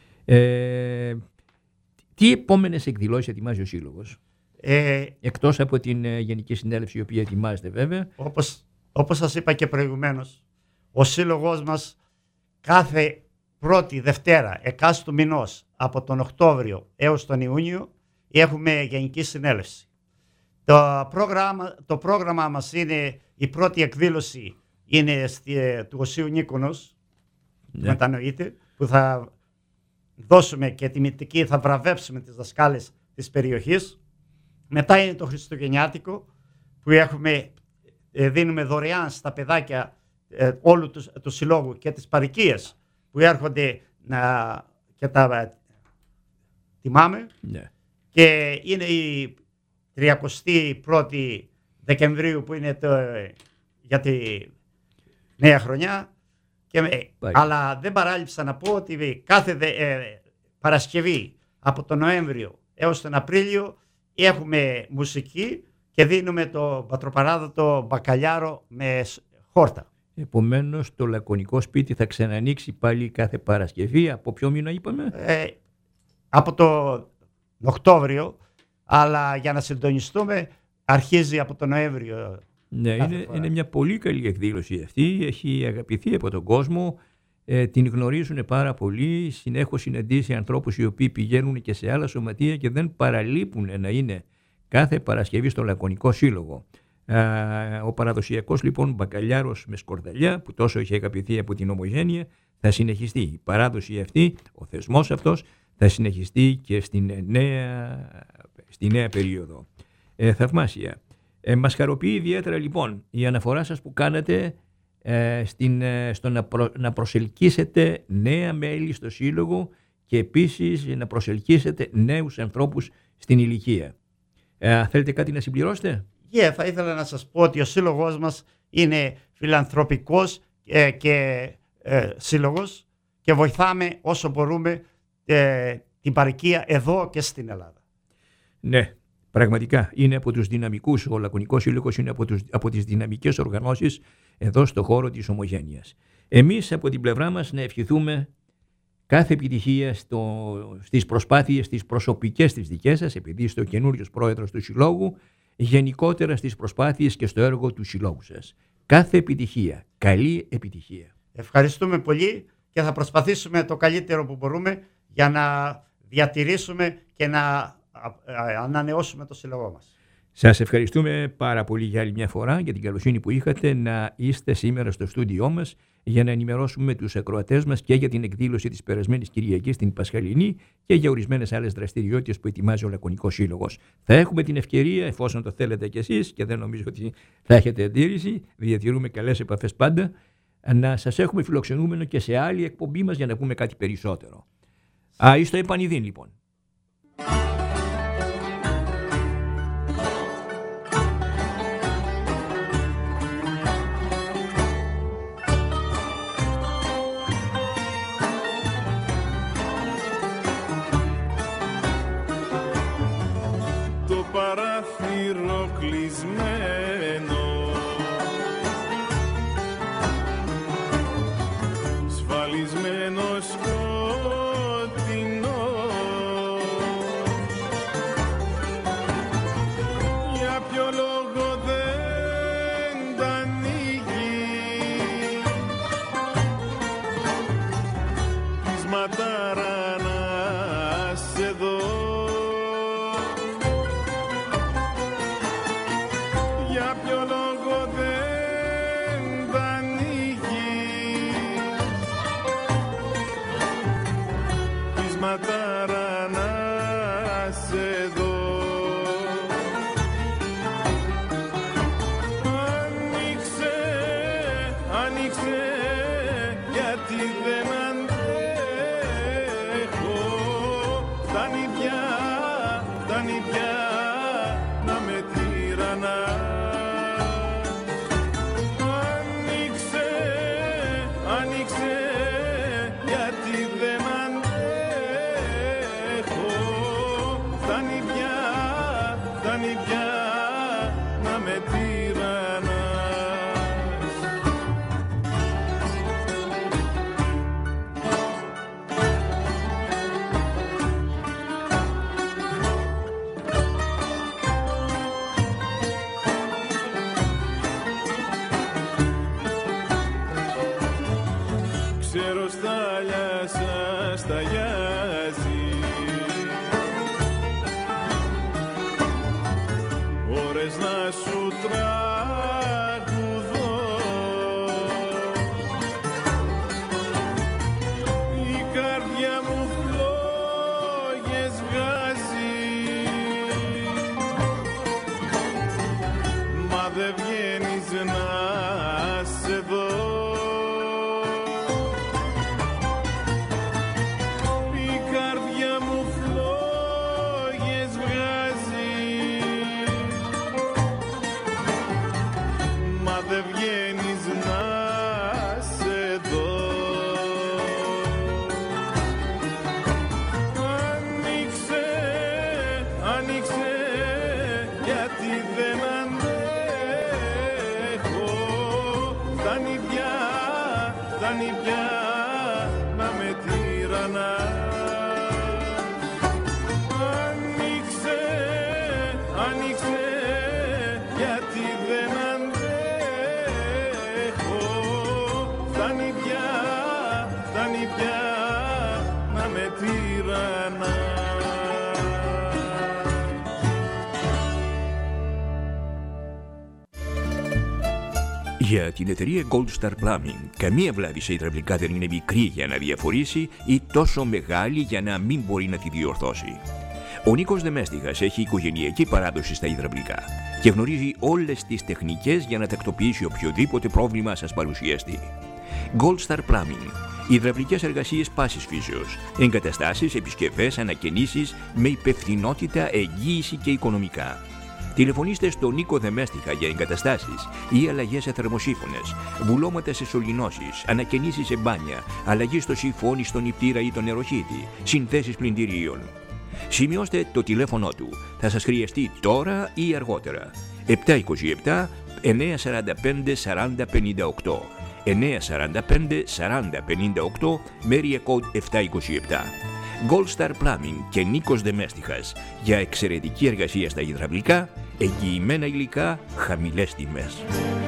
Τι επόμενες εκδηλώσεις ετοιμάζει ο Σύλλογος? Εκτός από την Γενική Συνέλευση, η οποία ετοιμάζεται βέβαια. Όπως σας είπα και προηγουμένως, ο Σύλλογος μας κάθε πρώτη Δευτέρα εκάστου μηνός από τον Οκτώβριο έως τον Ιούνιο έχουμε Γενική Συνέλευση. Το πρόγραμμα μας είναι, η πρώτη εκδήλωση είναι του Οσίου Νίκονος, μετανοείται, που θα δώσουμε και τιμητική, θα βραβεύσουμε τις δασκάλες της περιοχής. Μετά είναι το Χριστουγεννιάτικο, που δίνουμε δωρεάν στα παιδάκια όλου του συλλόγου και της παροικίας που έρχονται και τα τιμάμε. Ναι. Και είναι η 31η Δεκεμβρίου που είναι για τη νέα χρονιά. Αλλά δεν παράλειψα να πω ότι κάθε Παρασκευή από τον Νοέμβριο έως τον Απρίλιο έχουμε μουσική και δίνουμε το πατροπαράδοτο μπακαλιάρο με χόρτα. Επομένως το Λακωνικό Σπίτι θα ξανανοίξει πάλι κάθε Παρασκευή. Από ποιο μήνα είπαμε? Από το Οκτώβριο, αλλά για να συντονιστούμε αρχίζει από τον Νοέμβριο. Ναι, είναι μια πολύ καλή εκδήλωση αυτή, έχει αγαπηθεί από τον κόσμο, την γνωρίζουν πάρα πολύ, έχω συναντήσει ανθρώπους οι οποίοι πηγαίνουν και σε άλλα σωματεία και δεν παραλείπουν να είναι κάθε Παρασκευή στο Λακωνικό Σύλλογο. Ο παραδοσιακός λοιπόν μπακαλιάρος με σκορδαλιά που τόσο έχει αγαπηθεί από την Ομογένεια θα συνεχιστεί. Η παράδοση αυτή, ο θεσμός αυτός θα συνεχιστεί και στη νέα περίοδο. Θαυμάσια. Μας χαροποιεί ιδιαίτερα λοιπόν η αναφορά σας που κάνατε στο να προσελκύσετε νέα μέλη στο Σύλλογο και επίσης να προσελκύσετε νέους ανθρώπους στην ηλικία. Θέλετε κάτι να συμπληρώσετε? Θα ήθελα να σας πω ότι ο σύλλογος μας είναι φιλανθρωπικός και σύλλογος και βοηθάμε όσο μπορούμε την παροικία εδώ και στην Ελλάδα. Ναι, πραγματικά είναι από τους δυναμικούς, ο Λακωνικός Σύλλογος είναι από τις δυναμικές οργανώσεις εδώ στο χώρο της Ομογένειας. Εμείς από την πλευρά μας να ευχηθούμε κάθε επιτυχία στις προσπάθειες, τις προσωπικές της δικές σας, επειδή είστε ο καινούριος πρόεδρος του Συλλόγου, γενικότερα στις προσπάθειες και στο έργο του Συλλόγου σας. Κάθε επιτυχία, καλή επιτυχία. Ευχαριστούμε πολύ και θα προσπαθήσουμε το καλύτερο που μπορούμε για να διατηρήσουμε και να ανανεώσουμε το Σύλλογό μας. Σας ευχαριστούμε πάρα πολύ για άλλη μια φορά για την καλοσύνη που είχατε να είστε σήμερα στο στούντιό μας για να ενημερώσουμε τους ακροατές μας και για την εκδήλωση της περασμένης Κυριακής στην Πασχαλινή και για ορισμένες άλλες δραστηριότητες που ετοιμάζει ο Λακωνικός Σύλλογος. Θα έχουμε την ευκαιρία, εφόσον το θέλετε κι εσείς και δεν νομίζω ότι θα έχετε αντίρρηση, διατηρούμε καλές επαφές πάντα, να σας έχουμε φιλοξενούμενο και σε άλλη εκπομπή μας για να πούμε κάτι περισσότερο. Στο επανειδήν λοιπόν. Παράθυρο κλεισμένο, σφαλισμένο σκοτεινό, για ποιο λόγο δεν τα ανοίγει της ματάρα να σε δω. Ματάρα να σε δω. Άνοιξε, γιατί δεν αντέχω. Φτάνει πια να με τυραννάς. Άνοιξε, γιατί δεν αντέχω. θες να σου τραγουδώ. Η καρδιά μου φλόγες βγάζει, μα δεν βγαίνεις να σε δω. Για την εταιρεία Gold Star Plumbing, καμία βλάβη σε υδραυλικά δεν είναι μικρή για να διαφορήσει ή τόσο μεγάλη για να μην μπορεί να τη διορθώσει. Ο Νίκος Δεμέστιχας έχει οικογενειακή παράδοση στα υδραυλικά και γνωρίζει όλες τις τεχνικές για να τακτοποιήσει οποιοδήποτε πρόβλημα σας παρουσιαστεί. Gold Star Plumbing. Υδραυλικές εργασίες πάσης φύσεως, εγκαταστάσεις, επισκευές, ανακαινήσεις με υπευθυνότητα, εγγύηση και οικονομικά. Τηλεφωνήστε στον Νίκο Δεμέστιχα για εγκαταστάσεις ή αλλαγές σε θερμοσύφωνες, βουλώματα σε σωληνώσεις, ανακαινήσεις σε μπάνια, αλλαγή στο σιφόνι, στον νηπτήρα ή τον νεροχύτη, συνθέσεις πλυντηρίων. Σημειώστε το τηλέφωνο του. Θα σας χρειαστεί τώρα ή αργότερα. 727 945 40 58. 945 40 58, Area Code 727. Gold Star Plumbing και Νίκος Δεμέστιχας για εξαιρετική εργασία στα υδραυλικά, εγγυημένα υλικά, χαμηλές τιμές.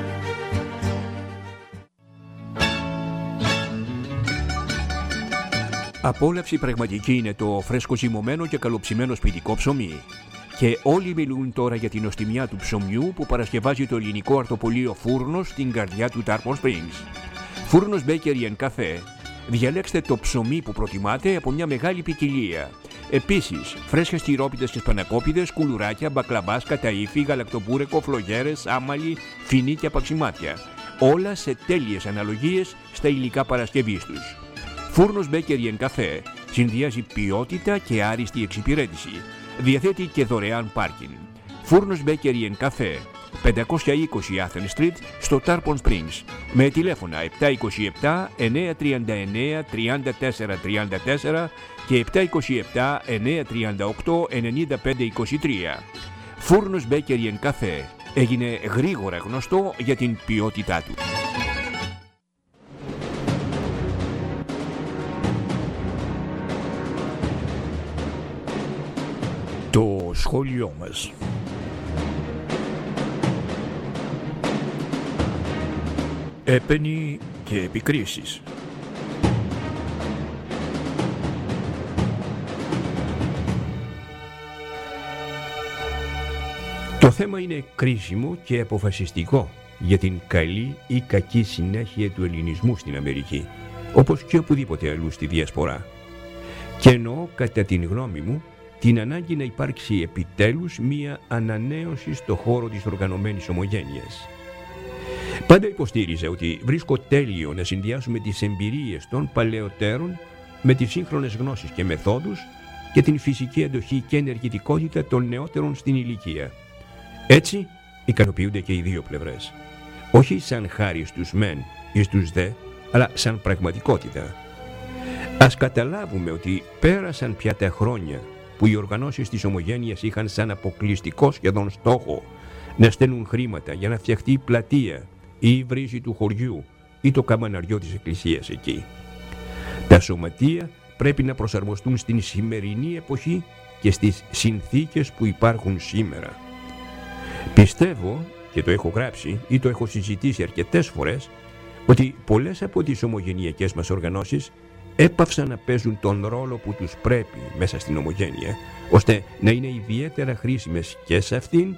Απόλαυση πραγματική είναι το φρέσκο ζυμωμένο και καλοψημένο σπιτικό ψωμί. Και όλοι μιλούν τώρα για την νοστιμιά του ψωμιού που παρασκευάζει το ελληνικό αρτοπολείο Φούρνος στην καρδιά του Tarpon Springs. Φούρνος Bakery and Cafe. Διαλέξτε το ψωμί που προτιμάτε από μια μεγάλη ποικιλία. Επίσης, φρέσκες τυρόπιτες και σπανακόπιδες, κουλουράκια, μπακλαβάς, καταΐφι, γαλακτοπούρεκο, φλογέρες, άμαλι, φινί και απαξιμάτια. Όλα σε τέλειες αναλογίες στα υλικά παρασκευής τους. Φούρνος Bakery and Cafe συνδυάζει ποιότητα και άριστη εξυπηρέτηση. Διαθέτει και δωρεάν πάρκινγκ. Φούρνος Bakery and Cafe, 520 Athens Street στο Tarpon Springs, με τηλέφωνα 727 939 34 34 και 727 938 95 23. Φούρνος Bakery and Cafe έγινε γρήγορα γνωστό για την ποιότητά του. Το σχόλιο μας. Έπαινοι και επικρίσεις. Το θέμα είναι κρίσιμο και αποφασιστικό για την καλή ή κακή συνέχεια του ελληνισμού στην Αμερική, όπως και οπουδήποτε αλλού στη διασπορά. Και εννοώ, κατά την γνώμη μου, την ανάγκη να υπάρξει επιτέλους μία ανανέωση στο χώρο της οργανωμένης ομογένειας. Πάντα υποστήριζα ότι βρίσκω τέλειο να συνδυάσουμε τις εμπειρίες των παλαιότερων με τις σύγχρονες γνώσεις και μεθόδους και την φυσική αντοχή και ενεργητικότητα των νεότερων στην ηλικία. Έτσι ικανοποιούνται και οι δύο πλευρές. Όχι σαν χάρη στους μεν ή στους δε, αλλά σαν πραγματικότητα. Ας καταλάβουμε ότι πέρασαν πια τα χρόνια που οι οργανώσεις της ομογένειας είχαν σαν αποκλειστικό σχεδόν στόχο να στέλνουν χρήματα για να φτιαχτεί η πλατεία ή η βρύση του χωριού ή το καμπαναριό της εκκλησίας εκεί. Τα σωματεία πρέπει να προσαρμοστούν στην σημερινή εποχή και στις συνθήκες που υπάρχουν σήμερα. Πιστεύω, και το έχω γράψει ή το έχω συζητήσει αρκετές φορές, ότι πολλές από τις ομογενειακές μας οργανώσεις έπαυσαν να παίζουν τον ρόλο που τους πρέπει μέσα στην ομογένεια, ώστε να είναι ιδιαίτερα χρήσιμες και σε αυτήν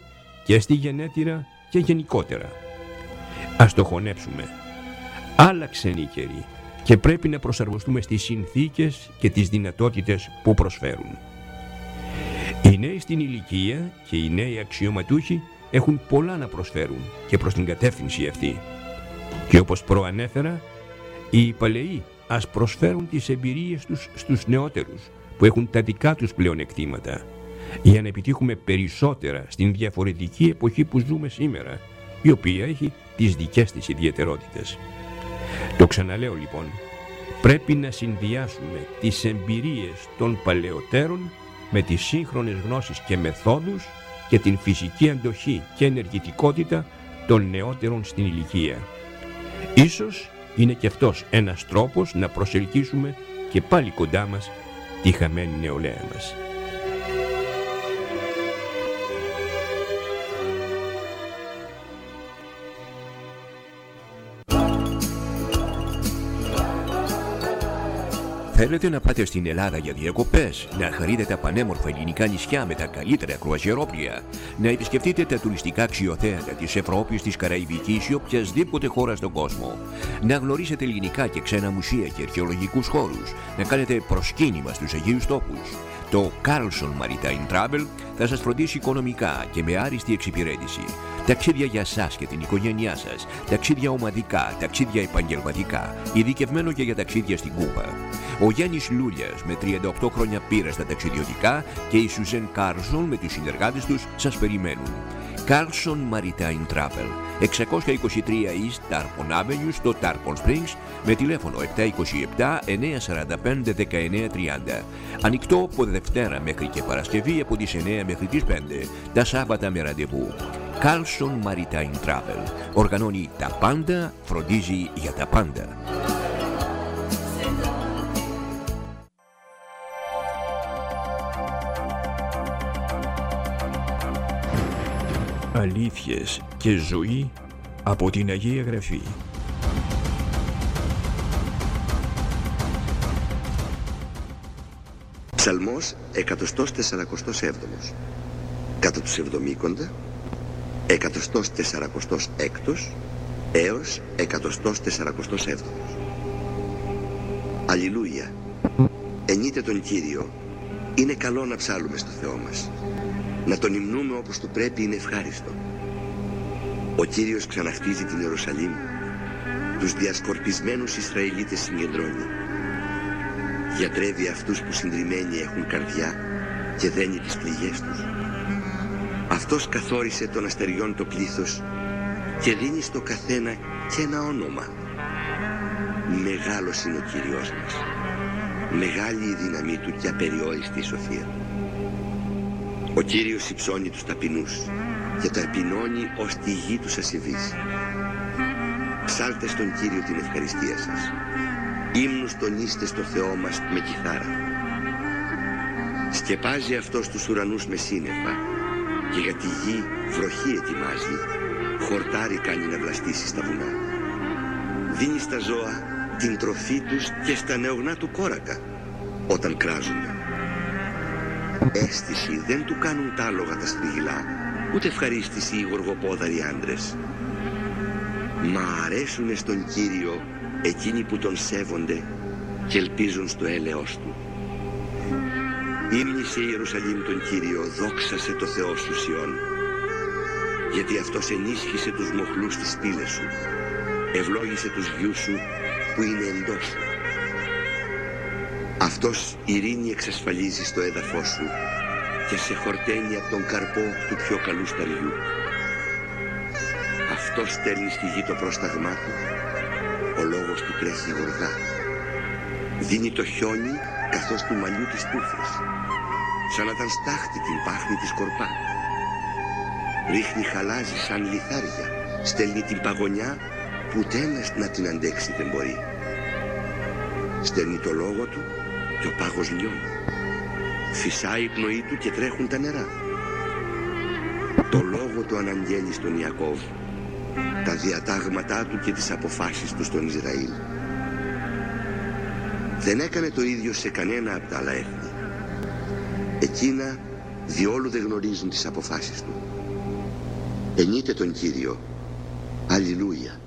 και στη γενέτειρα και γενικότερα. Ας το χωνέψουμε. Άλλαξαν οι καιροί και πρέπει να προσαρμοστούμε στις συνθήκες και τις δυνατότητες που προσφέρουν. Οι νέοι στην ηλικία και οι νέοι αξιωματούχοι έχουν πολλά να προσφέρουν και προς την κατεύθυνση αυτή. Και όπως προανέφερα, οι παλαιοί ας προσφέρουν τις εμπειρίες τους στους νεότερους που έχουν τα δικά τους πλεονεκτήματα, για να επιτύχουμε περισσότερα στην διαφορετική εποχή που ζούμε σήμερα, η οποία έχει τις δικές της ιδιαιτερότητες. Το ξαναλέω λοιπόν, πρέπει να συνδυάσουμε τις εμπειρίες των παλαιότερων με τις σύγχρονες γνώσεις και μεθόδους και την φυσική αντοχή και ενεργητικότητα των νεότερων στην ηλικία. Ίσως είναι και αυτός ένας τρόπος να προσελκύσουμε και πάλι κοντά μας τη χαμένη νεολαία μας. Θέλετε να πάτε στην Ελλάδα για διακοπές, να χαρείτε τα πανέμορφα ελληνικά νησιά με τα καλύτερα κρουαζιερόπλια, να επισκεφτείτε τα τουριστικά αξιοθέατα της Ευρώπης, της Καραϊβικής ή οποιασδήποτε χώρα στον κόσμο, να γνωρίσετε ελληνικά και ξένα μουσεία και αρχαιολογικούς χώρους, να κάνετε προσκύνημα στους Αγίους Τόπους. Το Carlson Maritime Travel θα σας φροντίσει οικονομικά και με άριστη εξυπηρέτηση. Ταξίδια για σας και την οικογένειά σας, ταξίδια ομαδικά, ταξίδια επαγγελματικά, ειδικευμένο και για ταξίδια στην Κούβα. Ο Γιάννης Λούλιας με 38 χρόνια πείρα στα ταξιδιωτικά και η Σουζέν Κάρλσον με τους συνεργάτες τους σας περιμένουν. Carlson Maritime Travel, 623 East Tarpon Avenue στο Tarpon Springs με τηλέφωνο 727-945-1930. Ανοιχτό από Δευτέρα μέχρι και Παρασκευή από τις 9 μέχρι τις 5, τα Σάββατα με ραντεβού. Carlson Maritime Travel. Οργανώνει τα πάντα, φροντίζει για τα πάντα. Αλήθειες και ζωή από την Αγία Γραφή. Ψαλμός 147. Κατά τους Εβδομήκοντα 146 έως 147. Αλληλούια. Ενείτε τον Κύριο. Είναι καλό να ψάλουμε στο Θεό μας. Να τον υμνούμε όπως του πρέπει είναι ευχάριστο. Ο Κύριος ξαναχτίζει την Ιερουσαλήμ. Τους διασκορπισμένους Ισραηλίτες συγκεντρώνει. Γιατρεύει αυτούς που συντριμμένοι έχουν καρδιά και δένει τις πληγές τους. Αυτός καθόρισε των αστεριών το πλήθος και δίνει στο καθένα και ένα όνομα. Μεγάλος είναι ο Κύριος μας. Μεγάλη η δύναμή του και απεριόριστη η σοφία. Ο Κύριος υψώνει τους ταπεινούς και ταπεινώνει ως τη γη τους ασεβείς. Ψάλτε στον Κύριο την ευχαριστία σας. Ύμνους τονίστε στο Θεό μας με κιθάρα. Σκεπάζει αυτός τους ουρανούς με σύννεφα και για τη γη βροχή ετοιμάζει. Χορτάρι κάνει να βλαστήσει στα βουνά. Δίνει στα ζώα την τροφή τους και στα νεογνά του κόρακα όταν κράζονται. Αίσθηση δεν του κάνουν τ' άλογα τα στριγυλά, ούτε ευχαρίστηση οι γοργοπόδαροι άντρες. Μα αρέσουνε στον Κύριο εκείνοι που τον σέβονται και ελπίζουν στο έλεος του. Ύμνησε η Ιερουσαλήμ τον Κύριο, δόξασε το Θεό σου Σιών, γιατί αυτός ενίσχυσε τους μοχλούς της πύλες σου, ευλόγησε τους γιους σου που είναι εντός σου. Αυτός ειρήνη εξασφαλίζει στο έδαφος σου και σε χορταίνει από τον καρπό του πιο καλού σταριού. Αυτός στέλνει στη γη το πρόσταγμά του, ο λόγος του τρέχει γοργά. Δίνει το χιόνι καθώς του μαλλιού τις τούφες, σαν να ήταν στάχτη την πάχνη της κορπά. Ρίχνει χαλάζι σαν λιθάρια, στέλνει την παγωνιά που ούτε ένας να την αντέξει δεν μπορεί. Στέλνει το λόγο του και ο πάγος λιώνει. Φυσάει η πνοή του και τρέχουν τα νερά. Το λόγο του αναγγέλει στον Ιακώβ, τα διατάγματά του και τις αποφάσεις του στον Ισραήλ. Δεν έκανε το ίδιο σε κανένα από τα άλλα έθνη. Εκείνα διόλου δεν γνωρίζουν τις αποφάσεις του. Ενείτε τον Κύριο. Αλληλούια.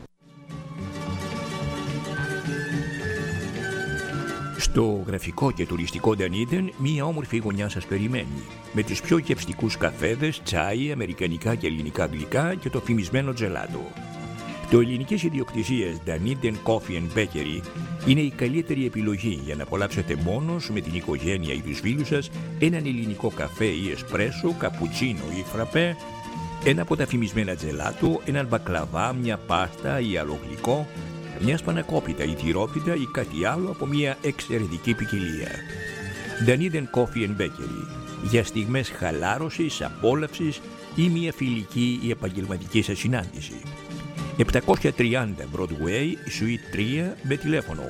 Στο γραφικό και τουριστικό Dunedin, μία όμορφη γωνιά σας περιμένει, με τους πιο γευστικούς καφέδες, τσάι, αμερικανικά και ελληνικά γλυκά και το φημισμένο τζελάτο. Το ελληνικές ιδιοκτησίες Dunedin Coffee and Bakery είναι η καλύτερη επιλογή για να απολαύσετε μόνος, με την οικογένεια ή τους φίλους σας, έναν ελληνικό καφέ ή εσπρέσο, καπουτσίνο ή φραπέ, ένα από τα φημισμένα τζελάτο, έναν μπακλαβά, μια πάστα ή άλλο γλυκό, μια σπανακόπιτα ή τυρόπιτα ή κάτι άλλο από μια εξαιρετική ποικιλία. Dunedin Coffee and Bakery, για στιγμές χαλάρωσης, απόλαυσης ή μια φιλική ή επαγγελματική σας συνάντηση. 730 Broadway, Suite 3, με τηλέφωνο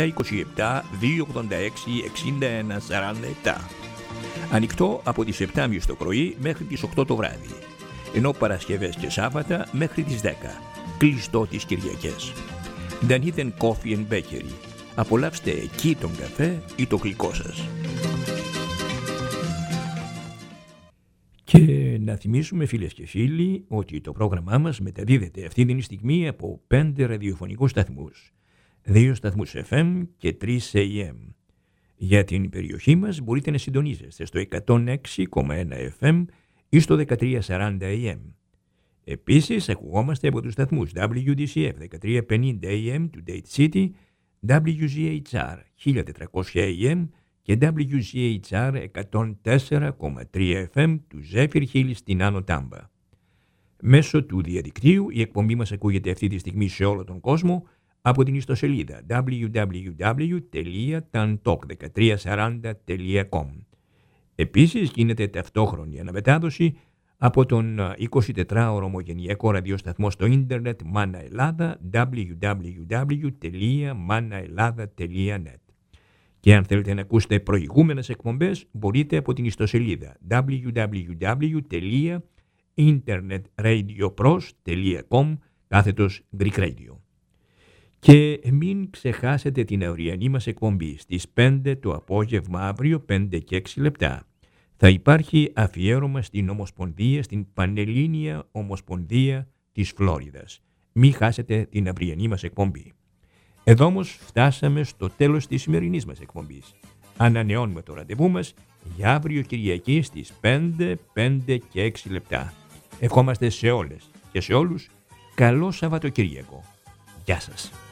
727-286-6147. Ανοιχτό από τις 7.30 το πρωί μέχρι τις 8 το βράδυ, ενώ Παρασκευές και Σάββατα μέχρι τις 10, κλειστό τις Κυριακές. Dunedin Coffee and Bakery. Απολαύστε εκεί τον καφέ ή το γλυκό σας. Και να θυμίσουμε, φίλες και φίλοι, ότι το πρόγραμμά μας μεταδίδεται αυτή την στιγμή από 5 ραδιοφωνικούς σταθμούς, 2 σταθμούς FM και 3 AM. Για την περιοχή μας μπορείτε να συντονίζεστε στο 106,1 FM ή στο 1340 AM. Επίσης, ακουγόμαστε από τους σταθμούς WDCF 1350 AM του Date City, WGHR 1400 AM και WGHR 104,3 FM του Zephyr Hill στην Άνω Τάμπα. Μέσω του διαδικτύου η εκπομπή μας ακούγεται αυτή τη στιγμή σε όλο τον κόσμο από την ιστοσελίδα www.tantalk1340.com. Επίσης γίνεται ταυτόχρονη αναμετάδοση από τον 24ωρο ομογενειακό ραδιοσταθμό στο ίντερνετ Μάνα Ελλάδα, www.manaelada.net. Και αν θέλετε να ακούσετε προηγούμενες εκπομπές, μπορείτε από την ιστοσελίδα www.internetradiopros.com/Greek Radio. Και μην ξεχάσετε την αυριανή μας εκπομπή στις 5 το απόγευμα αύριο, 5 και 6 λεπτά. Θα υπάρχει αφιέρωμα στην Ομοσπονδία, στην Πανελλήνια Ομοσπονδία της Φλόριδας. Μην χάσετε την αυριανή μας εκπομπή. Εδώ όμως φτάσαμε στο τέλος της σημερινής μας εκπομπής. Ανανεώνουμε το ραντεβού μας για αύριο Κυριακή στις 5, 5 και 6 λεπτά. Ευχόμαστε σε όλες και σε όλους καλό Σαββατοκύριακο. Γεια σας.